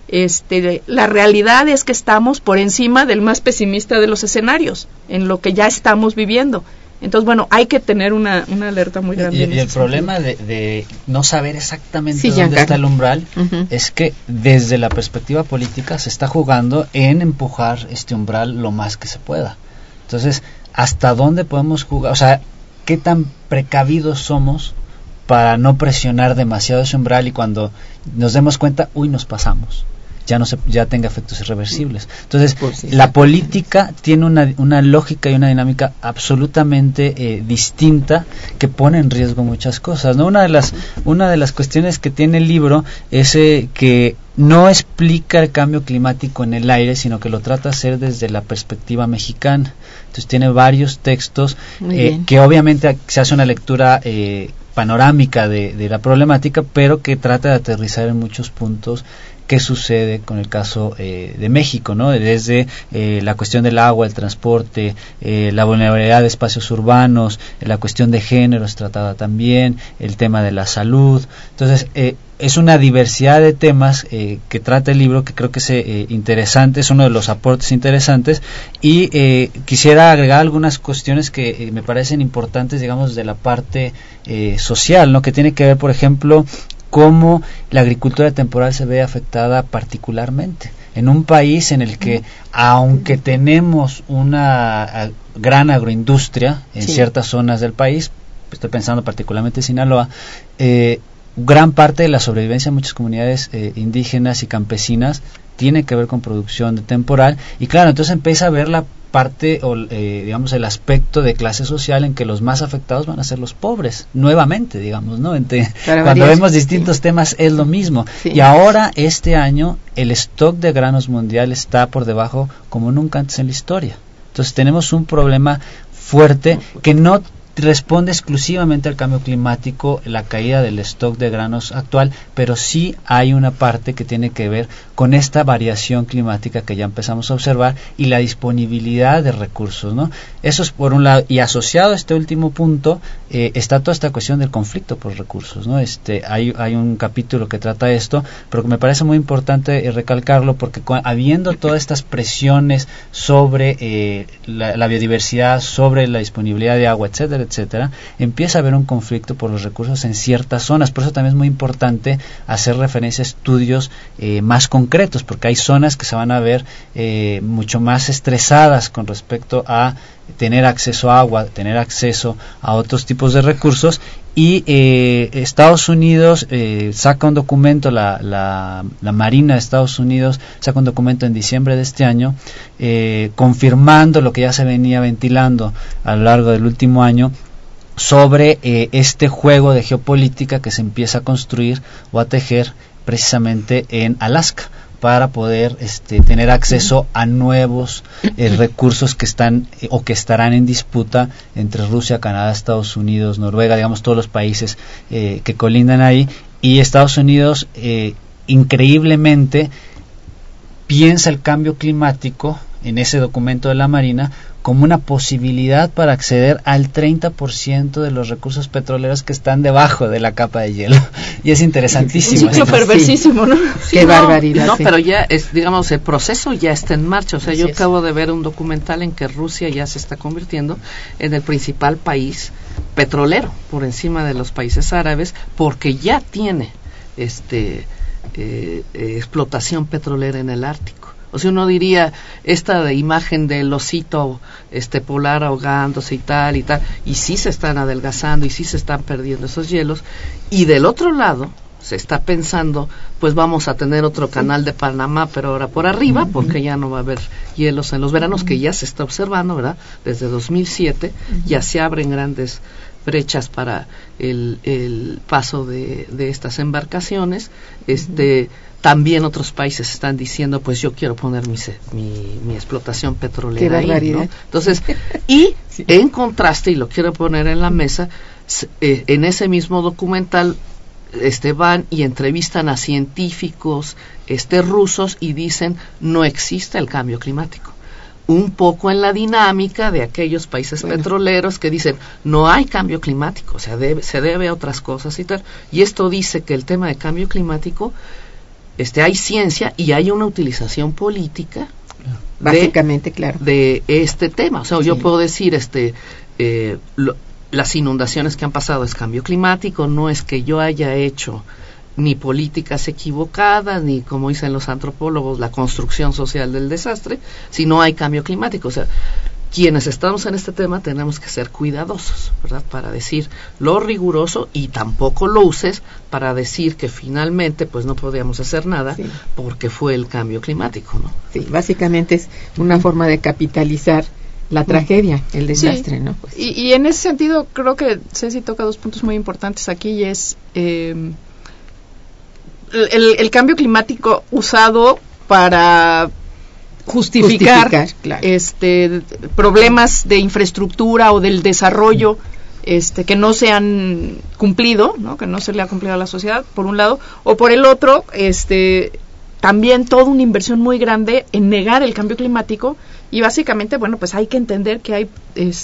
la realidad es que estamos por encima del más pesimista de los escenarios, en lo que ya estamos viviendo. Entonces, bueno, hay que tener una alerta muy grande. Y el problema de no saber exactamente dónde está el umbral es que desde la perspectiva política se está jugando en empujar este umbral lo más que se pueda. Entonces, ¿hasta dónde podemos jugar? O sea, ¿qué tan precavidos somos para no presionar demasiado ese umbral y cuando nos demos cuenta, nos pasamos? Ya tenga efectos irreversibles. Entonces, la política tiene una lógica y una dinámica absolutamente distinta que pone en riesgo muchas cosas, ¿no? Una de las cuestiones que tiene el libro es que no explica el cambio climático en el aire, sino que lo trata de hacer desde la perspectiva mexicana. Entonces tiene varios textos que obviamente se hace una lectura panorámica de la problemática, pero que trata de aterrizar en muchos puntos qué sucede con el caso de México, ¿no? Desde la cuestión del agua, el transporte, la vulnerabilidad de espacios urbanos, la cuestión de género es tratada también, el tema de la salud. Entonces, es una diversidad de temas que trata el libro que creo que es interesante, es uno de los aportes interesantes y quisiera agregar algunas cuestiones que me parecen importantes, digamos, de la parte social, ¿no? Que tiene que ver, por ejemplo, cómo la agricultura temporal se ve afectada particularmente en un país en el que, aunque tenemos una gran agroindustria en ciertas zonas del país, estoy pensando particularmente en Sinaloa, gran parte de la sobrevivencia de muchas comunidades indígenas y campesinas tiene que ver con producción de temporal y claro, entonces empieza a ver la parte o digamos el aspecto de clase social en que los más afectados van a ser los pobres nuevamente, digamos, ¿no? Cuando vemos distintos temas es lo mismo y ahora este año el stock de granos mundial está por debajo como nunca antes en la historia. Entonces tenemos un problema fuerte que no responde exclusivamente al cambio climático, la caída del stock de granos actual, pero sí hay una parte que tiene que ver con esta variación climática que ya empezamos a observar y la disponibilidad de recursos, ¿no? Eso es por un lado, y asociado a este último punto está toda esta cuestión del conflicto por recursos, ¿no? Hay un capítulo que trata esto, pero que me parece muy importante recalcarlo porque habiendo todas estas presiones sobre la biodiversidad, sobre la disponibilidad de agua, etcétera, empieza a haber un conflicto por los recursos en ciertas zonas. Por eso también es muy importante hacer referencia a estudios más concretos, porque hay zonas que se van a ver mucho más estresadas con respecto a tener acceso a agua, tener acceso a otros tipos de recursos y Estados Unidos saca un documento, la Marina de Estados Unidos saca un documento en diciembre de este año confirmando lo que ya se venía ventilando a lo largo del último año sobre este juego de geopolítica que se empieza a construir o a tejer precisamente en Alaska para poder tener acceso a nuevos recursos que están o que estarán en disputa entre Rusia, Canadá, Estados Unidos, Noruega, digamos todos los países que colindan ahí, y Estados Unidos increíblemente piensa el cambio climático en ese documento de la Marina como una posibilidad para acceder al 30% de los recursos petroleros que están debajo de la capa de hielo. Y es interesantísimo. Un ciclo perversísimo, ¿no? Qué barbaridad. No, pero ya es, digamos, el proceso ya está en marcha. O sea, yo acabo de ver un documental en que Rusia ya se está convirtiendo en el principal país petrolero por encima de los países árabes porque ya tiene explotación petrolera en el Ártico. O sea, uno diría, esta imagen del osito polar ahogándose y tal, y sí se están adelgazando y sí se están perdiendo esos hielos. Y del otro lado, se está pensando, pues vamos a tener otro canal de Panamá, pero ahora por arriba, porque ya no va a haber hielos en los veranos, que ya se está observando, ¿verdad? Desde 2007 ya se abren grandes brechas para el paso de estas embarcaciones. También otros países están diciendo, pues yo quiero poner mi explotación petrolera ahí, ¿no? Entonces, y en contraste, y lo quiero poner en la mesa, en ese mismo documental van y entrevistan a científicos rusos y dicen, no existe el cambio climático. Un poco en la dinámica de aquellos países petroleros que dicen, no hay cambio climático, o sea, se debe a otras cosas y tal. Y esto dice que el tema de cambio climático, hay ciencia y hay una utilización política básicamente, claro, de este tema. O sea, yo puedo decir, las inundaciones que han pasado es cambio climático, no es que yo haya hecho ni políticas equivocadas, ni, como dicen los antropólogos, la construcción social del desastre, sino hay cambio climático. O sea, quienes estamos en este tema tenemos que ser cuidadosos, ¿verdad? Para decir lo riguroso, y tampoco lo uses para decir que finalmente pues no podíamos hacer nada porque fue el cambio climático, ¿no? Sí, básicamente es una forma de capitalizar la tragedia, el desastre, ¿no? Pues. Y en ese sentido creo que Ceci toca dos puntos muy importantes aquí, y es el cambio climático usado para justificar claro, problemas de infraestructura o del desarrollo que no se han cumplido, ¿no? Que no se le ha cumplido a la sociedad, por un lado, o por el otro, también toda una inversión muy grande en negar el cambio climático. Y básicamente, bueno, pues hay que entender que hay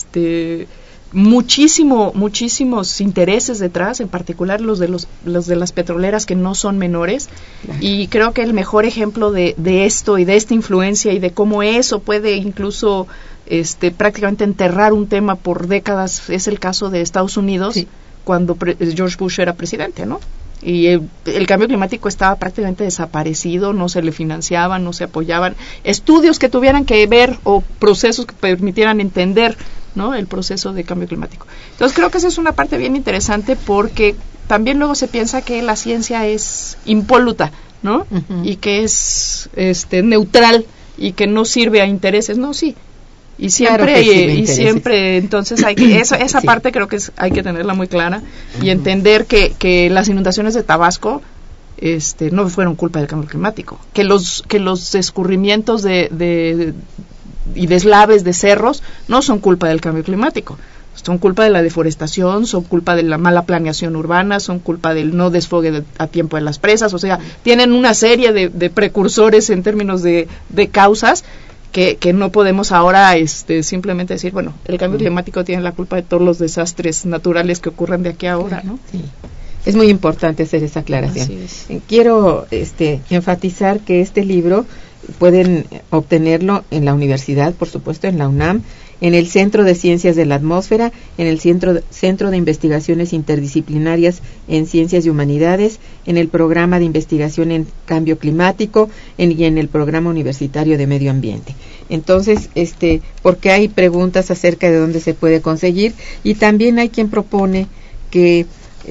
muchísimos intereses detrás, en particular los de las petroleras, que no son menores. Claro. Y creo que el mejor ejemplo de esto y de esta influencia y de cómo eso puede incluso prácticamente enterrar un tema por décadas es el caso de Estados Unidos, cuando George Bush era presidente, ¿no? Y el cambio climático estaba prácticamente desaparecido, no se le financiaban, no se apoyaban estudios que tuvieran que ver o procesos que permitieran entender, ¿no?, el proceso de cambio climático. Entonces creo que esa es una parte bien interesante, porque también luego se piensa que la ciencia es impoluta, ¿no? Uh-huh. Y que es neutral y que no sirve a intereses. No, sí. Y siempre, claro y siempre, entonces hay que, esa parte creo que hay que tenerla muy clara y entender que las inundaciones de Tabasco no fueron culpa del cambio climático, que los escurrimientos y deslaves de cerros no son culpa del cambio climático, son culpa de la deforestación, son culpa de la mala planeación urbana, son culpa del no desfogue a tiempo de las presas. O sea, tienen una serie de precursores en términos de causas que no podemos ahora simplemente decir, bueno, el cambio climático tiene la culpa de todos los desastres naturales que ocurren de aquí a ahora, ¿no? Sí. Es muy importante hacer esa aclaración. Quiero enfatizar que este libro pueden obtenerlo en la universidad, por supuesto, en la UNAM, en el Centro de Ciencias de la Atmósfera, en el Centro de Investigaciones Interdisciplinarias en Ciencias y Humanidades, en el Programa de Investigación en Cambio Climático y en el Programa Universitario de Medio Ambiente. Entonces, porque hay preguntas acerca de dónde se puede conseguir, y también hay quien propone que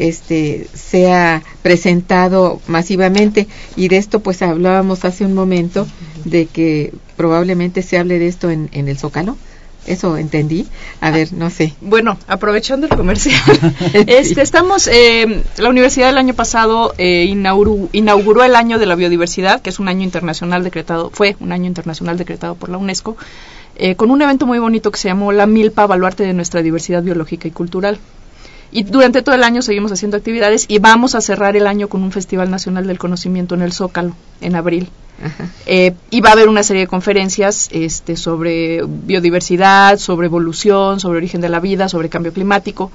sea presentado masivamente, y de esto pues hablábamos hace un momento, de que probablemente se hable de esto en el Zócalo. Eso entendí. A ver, no sé. Bueno, aprovechando el comercial, estamos, la universidad el año pasado inauguró el año de la biodiversidad, que es un año internacional fue un año internacional decretado por la UNESCO, con un evento muy bonito que se llamó La Milpa, Baluarte de nuestra diversidad biológica y cultural. Y durante todo el año seguimos haciendo actividades, y vamos a cerrar el año con un Festival Nacional del Conocimiento en el Zócalo, en abril. Y va a haber una serie de conferencias sobre biodiversidad, sobre evolución, sobre origen de la vida, sobre cambio climático.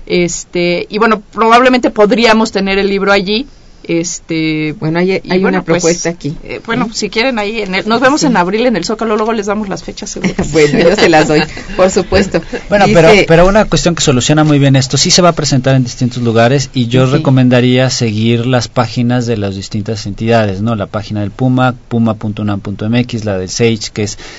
Y bueno, probablemente podríamos tener el libro allí. Bueno, hay una propuesta aquí. Bueno, si quieren ahí, nos vemos en abril en el Zócalo, luego les damos las fechas seguras. Bueno, yo se las doy, por supuesto. Bueno, pero una cuestión que soluciona muy bien esto, sí se va a presentar en distintos lugares, y yo recomendaría seguir las páginas de las distintas entidades, ¿no? La página del PUMA, puma.unam.mx, la del SAGE, que es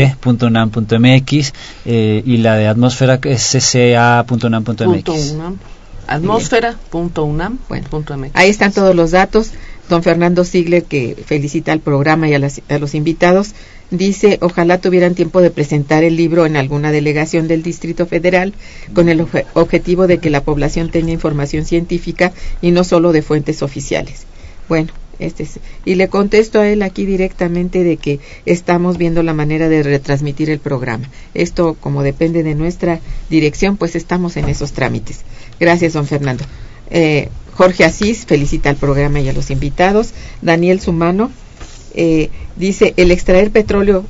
CEICH.unam.mx, y la de Atmósfera, que es cca.unam.mx. atmósfera.unam.mx. Bueno, ahí están todos los datos. Don Fernando Ziegler, que felicita al programa y a los invitados, dice: ojalá tuvieran tiempo de presentar el libro en alguna delegación del Distrito Federal con el objetivo de que la población tenga información científica y no solo de fuentes oficiales. Bueno, y le contesto a él aquí directamente de que estamos viendo la manera de retransmitir el programa. Esto, como depende de nuestra dirección, pues estamos en esos trámites. Gracias, don Fernando. Jorge Asís felicita al programa y a los invitados. Daniel Sumano dice: ¿el extraer petróleo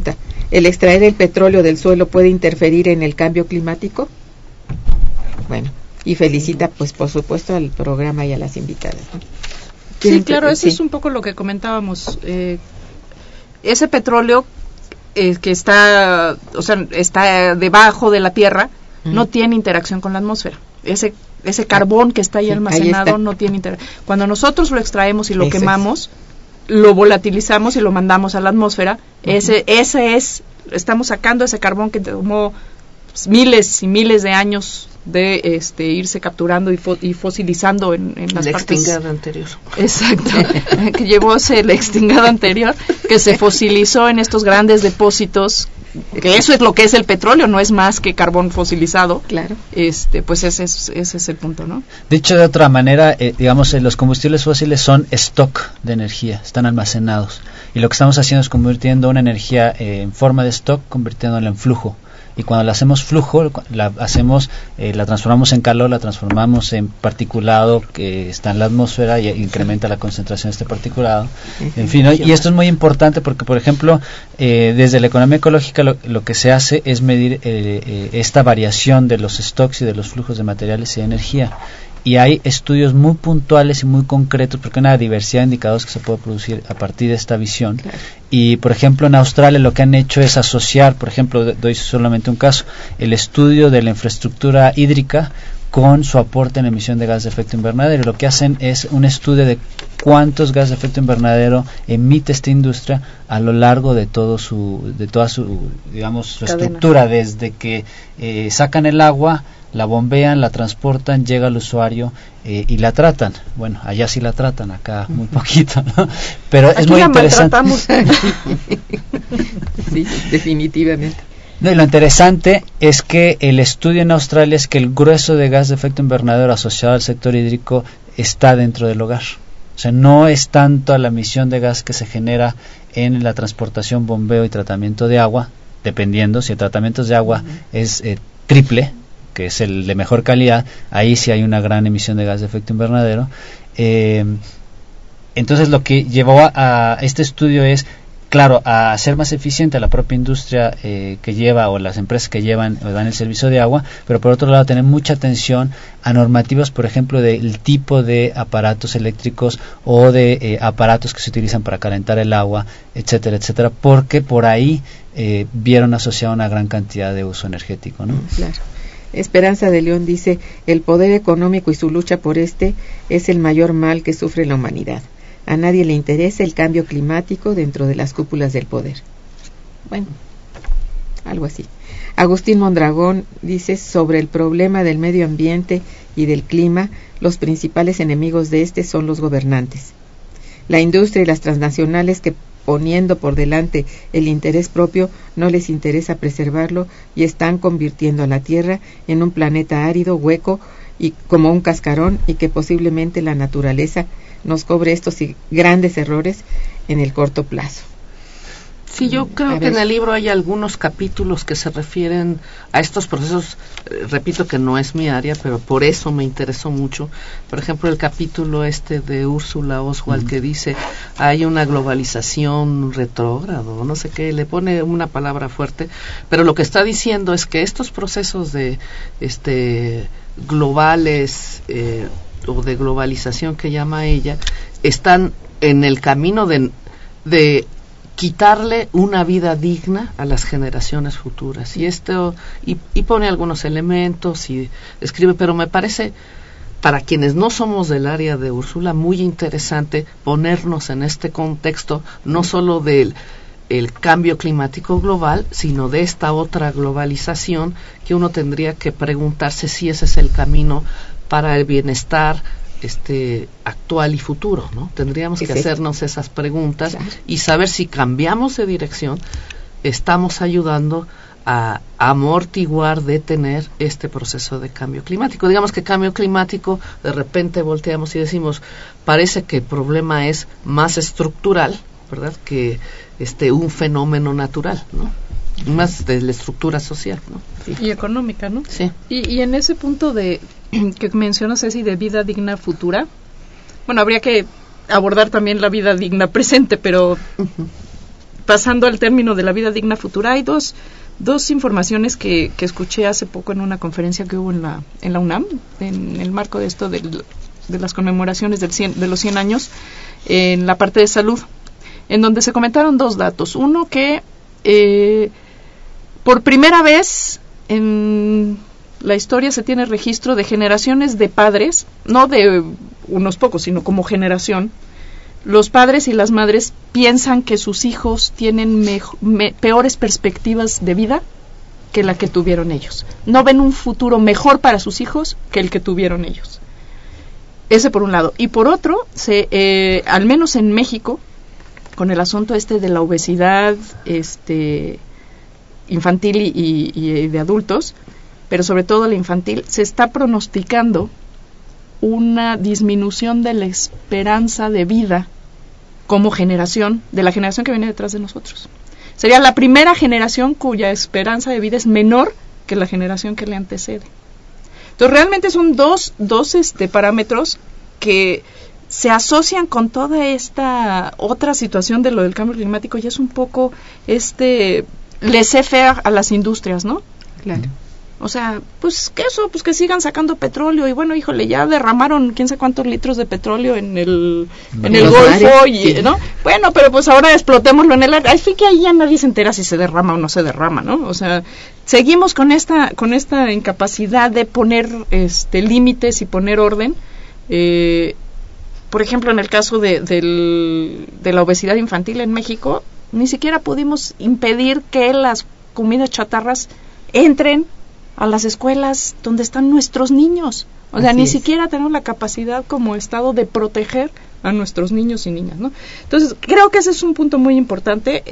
del suelo puede interferir en el cambio climático? Bueno, y felicita, pues, por supuesto, al programa y a las invitadas, ¿no? Sí, claro, eso es un poco lo que comentábamos. Ese petróleo que está debajo de la tierra, no tiene interacción con la atmósfera. Ese carbón que está ahí almacenado no tiene interacción. Cuando nosotros lo extraemos y lo quemamos, lo volatilizamos y lo mandamos a la atmósfera, estamos sacando ese carbón que tomó miles y miles de años de irse capturando y fosilizando en las la partes. Extingada anterior. Exacto, que llevó la extingada anterior, que se fosilizó en estos grandes depósitos, que eso es lo que es el petróleo, no es más que carbón fosilizado. Claro. Pues ese es el punto, ¿no? Dicho de otra manera, los combustibles fósiles son stock de energía, están almacenados, y lo que estamos haciendo es convirtiendo una energía en forma de stock, convirtiéndola en flujo. Y cuando la hacemos flujo, la transformamos en calor, la transformamos en particulado que está en la atmósfera y incrementa la concentración de este particulado. En fin, ¿no? Y esto es muy importante porque, por ejemplo, desde la economía ecológica lo que se hace es medir esta variación de los stocks y de los flujos de materiales y de energía. Y hay estudios muy puntuales y muy concretos porque hay una diversidad de indicadores que se puede producir a partir de esta visión. Claro. Y, por ejemplo, en Australia lo que han hecho es asociar, por ejemplo, doy solamente un caso, el estudio de la infraestructura hídrica con su aporte en emisión de gas de efecto invernadero. Lo que hacen es un estudio de cuántos gases de efecto invernadero emite esta industria a lo largo de toda su estructura, desde que sacan el agua, la bombean, la transportan, llega al usuario y la tratan. Bueno, allá sí la tratan, acá muy poquito, ¿no? Pero aquí es muy interesante. Sí, definitivamente. No, y lo interesante es que el estudio en Australia es que el grueso de gas de efecto invernadero asociado al sector hídrico está dentro del hogar. O sea, no es tanto la emisión de gas que se genera en la transportación, bombeo y tratamiento de agua, dependiendo si el tratamiento de agua es triple, que es el de mejor calidad, ahí sí hay una gran emisión de gas de efecto invernadero. Entonces lo que llevó a este estudio es, claro, a hacer más eficiente a la propia industria que lleva, o las empresas que llevan o dan el servicio de agua, pero por otro lado tener mucha atención a normativas, por ejemplo, del tipo de aparatos eléctricos o de aparatos que se utilizan para calentar el agua, etcétera, etcétera, porque por ahí vieron asociada una gran cantidad de uso energético, ¿no? Claro. Esperanza de León dice: el poder económico y su lucha por es el mayor mal que sufre la humanidad. A nadie le interesa el cambio climático dentro de las cúpulas del poder. Bueno, algo así. Agustín Mondragón dice: sobre el problema del medio ambiente y del clima, los principales enemigos de son los gobernantes. La industria y las transnacionales que, poniendo por delante el interés propio, no les interesa preservarlo y están convirtiendo a la Tierra en un planeta árido, hueco y como un cascarón, y que posiblemente la naturaleza nos cobre estos grandes errores en el corto plazo. Sí, yo creo que en el libro hay algunos capítulos que se refieren a estos procesos. Repito que no es mi área, pero por eso me interesó mucho. Por ejemplo, el capítulo de Úrsula Oswald, que dice hay una globalización retrógrado, no sé qué, le pone una palabra fuerte, pero lo que está diciendo es que estos procesos de globales o de globalización que llama ella, están en el camino de quitarle una vida digna a las generaciones futuras. Y pone algunos elementos y escribe, pero me parece, para quienes no somos del área de Úrsula, muy interesante ponernos en este contexto, no solo del cambio climático global, sino de esta otra globalización, que uno tendría que preguntarse si ese es el camino para el bienestar actual y futuro, ¿no? Tendríamos que hacernos esas preguntas y saber si cambiamos de dirección, estamos ayudando a amortiguar, detener este proceso de cambio climático. Digamos que cambio climático, de repente volteamos y decimos, parece que el problema es más estructural, ¿verdad?, que un fenómeno natural, ¿no? Más de la estructura social, ¿no? Sí. Y económica, ¿no? Sí. Y en ese punto de que mencionas, Ceci, de vida digna futura, bueno, habría que abordar también la vida digna presente, pero pasando al término de la vida digna futura, hay dos informaciones que escuché hace poco en una conferencia que hubo en la UNAM, en el marco de esto de las conmemoraciones de los 100 años, en la parte de salud, en donde se comentaron dos datos. Uno, que por primera vez en la historia se tiene registro de generaciones de padres, no de unos pocos, sino como generación. Los padres y las madres piensan que sus hijos tienen peores perspectivas de vida que la que tuvieron ellos. No ven un futuro mejor para sus hijos que el que tuvieron ellos. Ese por un lado. Y por otro, al menos en México, con el asunto de la obesidad infantil y de adultos, pero sobre todo la infantil, se está pronosticando una disminución de la esperanza de vida como generación, de la generación que viene detrás de nosotros. Sería la primera generación cuya esperanza de vida es menor que la generación que le antecede. Entonces, realmente son dos parámetros que se asocian con toda esta otra situación de lo del cambio climático, y es un poco laissez-faire a las industrias, ¿no? Claro. O sea, pues que sigan sacando petróleo, y bueno, híjole, ya derramaron quién sabe cuántos litros de petróleo en el Golfo, y, ¿no? Bueno, pero pues ahora explotémoslo en el aire. Al fin que ahí ya nadie se entera si se derrama o no se derrama, ¿no? O sea, seguimos con esta incapacidad de poner límites y poner orden. Por ejemplo, en el caso de la obesidad infantil en México, ni siquiera pudimos impedir que las comidas chatarras entren a las escuelas donde están nuestros niños. O sea, ni siquiera tenemos la capacidad como Estado de proteger a nuestros niños y niñas, ¿no? Entonces, creo que ese es un punto muy importante,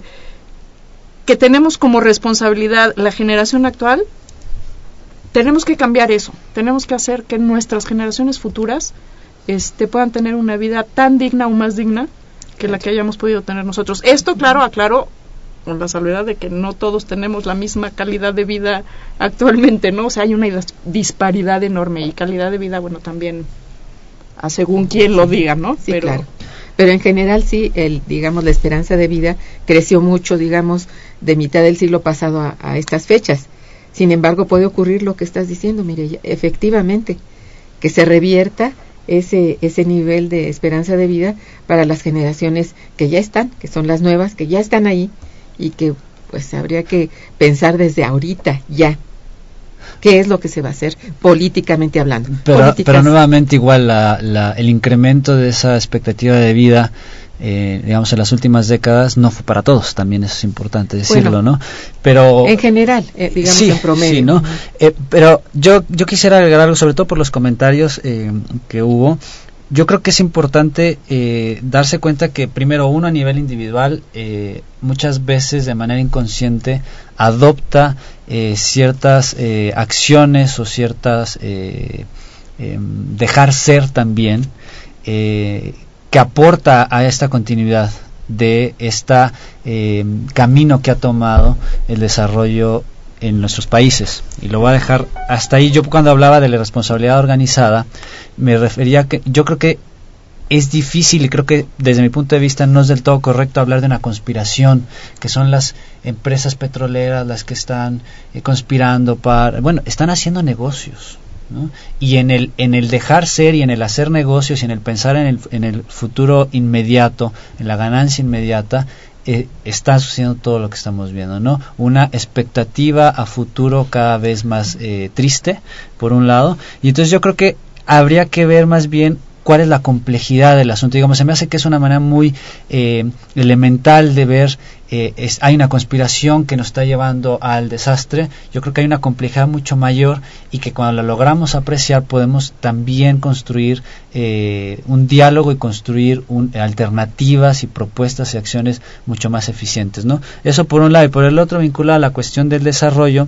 que tenemos como responsabilidad la generación actual. Tenemos que cambiar eso. Tenemos que hacer que nuestras generaciones futuras puedan tener una vida tan digna o más digna que la que hayamos podido tener nosotros. Esto, aclaro, con la salvedad de que no todos tenemos la misma calidad de vida actualmente, ¿no? O sea, hay una disparidad enorme, y calidad de vida, bueno, también según quien lo diga, ¿no? Sí, claro. Pero en general sí, la esperanza de vida creció mucho, de mitad del siglo pasado a estas fechas. Sin embargo, puede ocurrir lo que estás diciendo, Mireya, efectivamente, que se revierta ese nivel de esperanza de vida para las generaciones que ya están, que son las nuevas, que ya están ahí, y que pues habría que pensar desde ahorita ya qué es lo que se va a hacer políticamente hablando. Pero nuevamente igual el incremento de esa expectativa de vida, en las últimas décadas no fue para todos, también eso es importante decirlo, ¿no? Pero en general, en promedio. Sí, ¿no? Pero yo quisiera agregar algo, sobre todo por los comentarios que hubo. Yo creo que es importante darse cuenta que primero uno a nivel individual muchas veces de manera inconsciente adopta ciertas acciones o ciertas dejar ser también que aporta a esta continuidad de esta camino que ha tomado el desarrollo en nuestros países, y lo voy a dejar hasta ahí. Yo cuando hablaba de la responsabilidad organizada me refería a que yo creo que es difícil, y creo que desde mi punto de vista no es del todo correcto hablar de una conspiración, que son las empresas petroleras las que están conspirando están haciendo negocios, ¿no? Y en el dejar ser y en el hacer negocios y en el pensar en el futuro inmediato, en la ganancia inmediata, está sucediendo todo lo que estamos viendo, ¿no? Una expectativa a futuro cada vez más triste, por un lado, y entonces yo creo que habría que ver más bien cuál es la complejidad del asunto. Se me hace que es una manera muy elemental de ver hay una conspiración que nos está llevando al desastre. Yo creo que hay una complejidad mucho mayor y que cuando la logramos apreciar podemos también construir un diálogo y construir alternativas y propuestas y acciones mucho más eficientes, ¿no? Eso por un lado, y por el otro vinculado a la cuestión del desarrollo.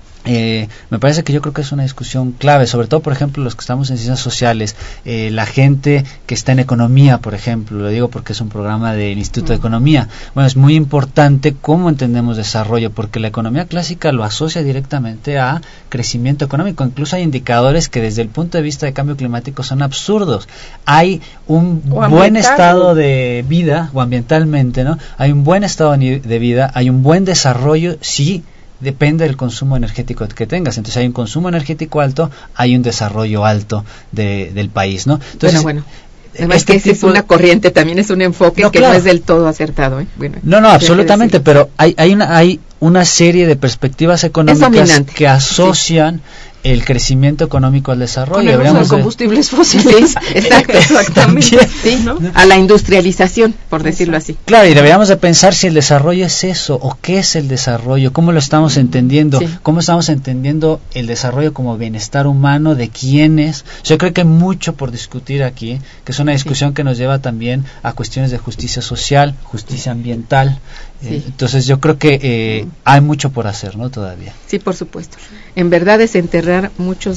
Me parece que yo creo que es una discusión clave, sobre todo, por ejemplo, los que estamos en ciencias sociales, la gente que está en economía, por ejemplo, lo digo porque es un programa del Instituto de Economía. Bueno, es muy importante cómo entendemos desarrollo, porque la economía clásica lo asocia directamente a crecimiento económico. Incluso hay indicadores que desde el punto de vista de cambio climático son absurdos. Hay un buen estado de vida, o ambientalmente, ¿no? Hay un buen estado de vida, hay un buen desarrollo, sí, depende del consumo energético que tengas. Entonces hay un consumo energético alto, hay un desarrollo alto del país, ¿no? Entonces, bueno. Además que esa es una corriente, también es un enfoque que no es del todo acertado, ¿eh? Bueno, no, absolutamente, pero hay una serie de perspectivas económicas que asocian el crecimiento económico al desarrollo. Con el uso de combustibles fósiles. Exactamente. Sí, ¿no? A la industrialización, por decirlo así. Claro, y deberíamos de pensar si el desarrollo es eso, o qué es el desarrollo, cómo lo estamos entendiendo, cómo estamos entendiendo el desarrollo como bienestar humano, de quiénes. Yo creo que hay mucho por discutir aquí, que es una discusión que nos lleva también a cuestiones de justicia social, justicia ambiental. Entonces yo creo que hay mucho por hacer, ¿no? Todavía. Sí, por supuesto. En verdad es enterrar muchos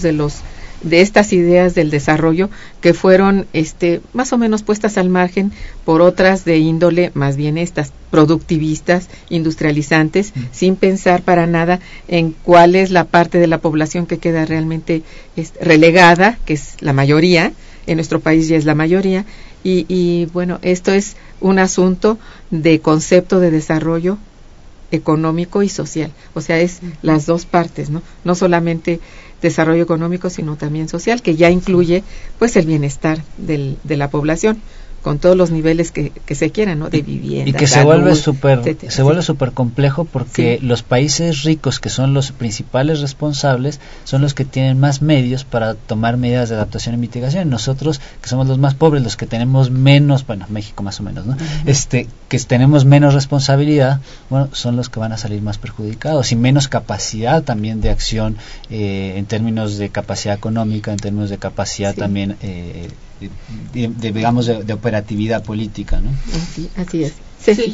de estas ideas del desarrollo que fueron más o menos puestas al margen por otras de índole más bien estas productivistas, industrializantes, sin pensar para nada en cuál es la parte de la población que queda realmente relegada, que es la mayoría, en nuestro país ya es la mayoría, y bueno, esto es un asunto de concepto de desarrollo económico y social, o sea, es las dos partes, no solamente desarrollo económico, sino también social, que ya incluye pues el bienestar de la población, con todos los niveles que se quieran, ¿no? De vivienda, y que se vuelve súper complejo, porque los países ricos, que son los principales responsables, son los que tienen más medios para tomar medidas de adaptación y mitigación. Nosotros, que somos los más pobres, los que tenemos menos, bueno, México más o menos, ¿no? Que tenemos menos responsabilidad, bueno, son los que van a salir más perjudicados, y menos capacidad también de acción en términos de capacidad económica, en términos de capacidad también digamos de operatividad política, ¿no? Así es.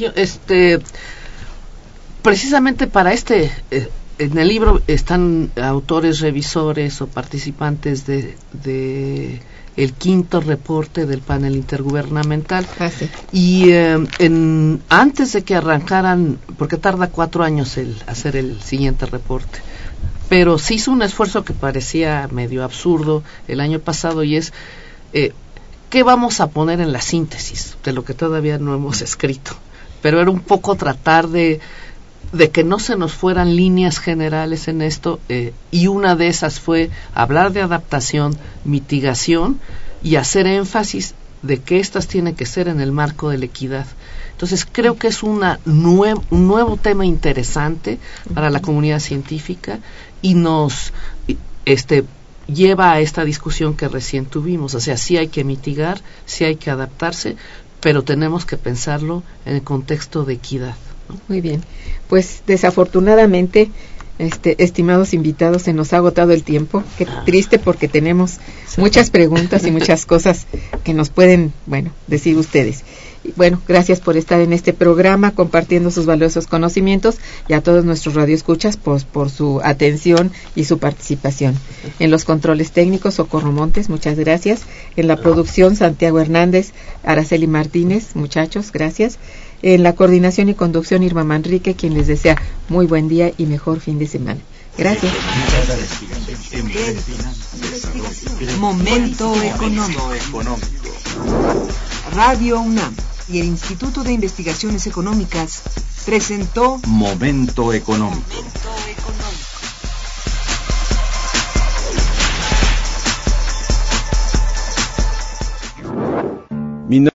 Precisamente para en el libro están autores, revisores o participantes de el quinto reporte del panel intergubernamental. Y antes de que arrancaran, porque tarda 4 años hacer el siguiente reporte, pero se hizo un esfuerzo que parecía medio absurdo el año pasado, y es ¿qué vamos a poner en la síntesis de lo que todavía no hemos escrito? Pero era un poco tratar de que no se nos fueran líneas generales en esto, y una de esas fue hablar de adaptación, mitigación, y hacer énfasis de que estas tienen que ser en el marco de la equidad. Entonces creo que es un nuevo tema interesante para la comunidad científica, y nos lleva a esta discusión que recién tuvimos. O sea, sí hay que mitigar, sí hay que adaptarse, pero tenemos que pensarlo en el contexto de equidad, ¿no? Muy bien, pues desafortunadamente, estimados invitados, se nos ha agotado el tiempo. Qué triste, porque tenemos muchas preguntas y muchas cosas que nos pueden, decir ustedes. Y bueno, gracias por estar en este programa compartiendo sus valiosos conocimientos, y a todos nuestros radioescuchas por su atención y su participación. En los controles técnicos, Socorro Montes, muchas gracias. En la producción, Santiago Hernández, Araceli Martínez, muchachos, gracias. En la coordinación y conducción, Irma Manrique, quien les desea muy buen día y mejor fin de semana. Gracias. Momento económico. Radio UNAM y el Instituto de Investigaciones Económicas presentó Momento económico.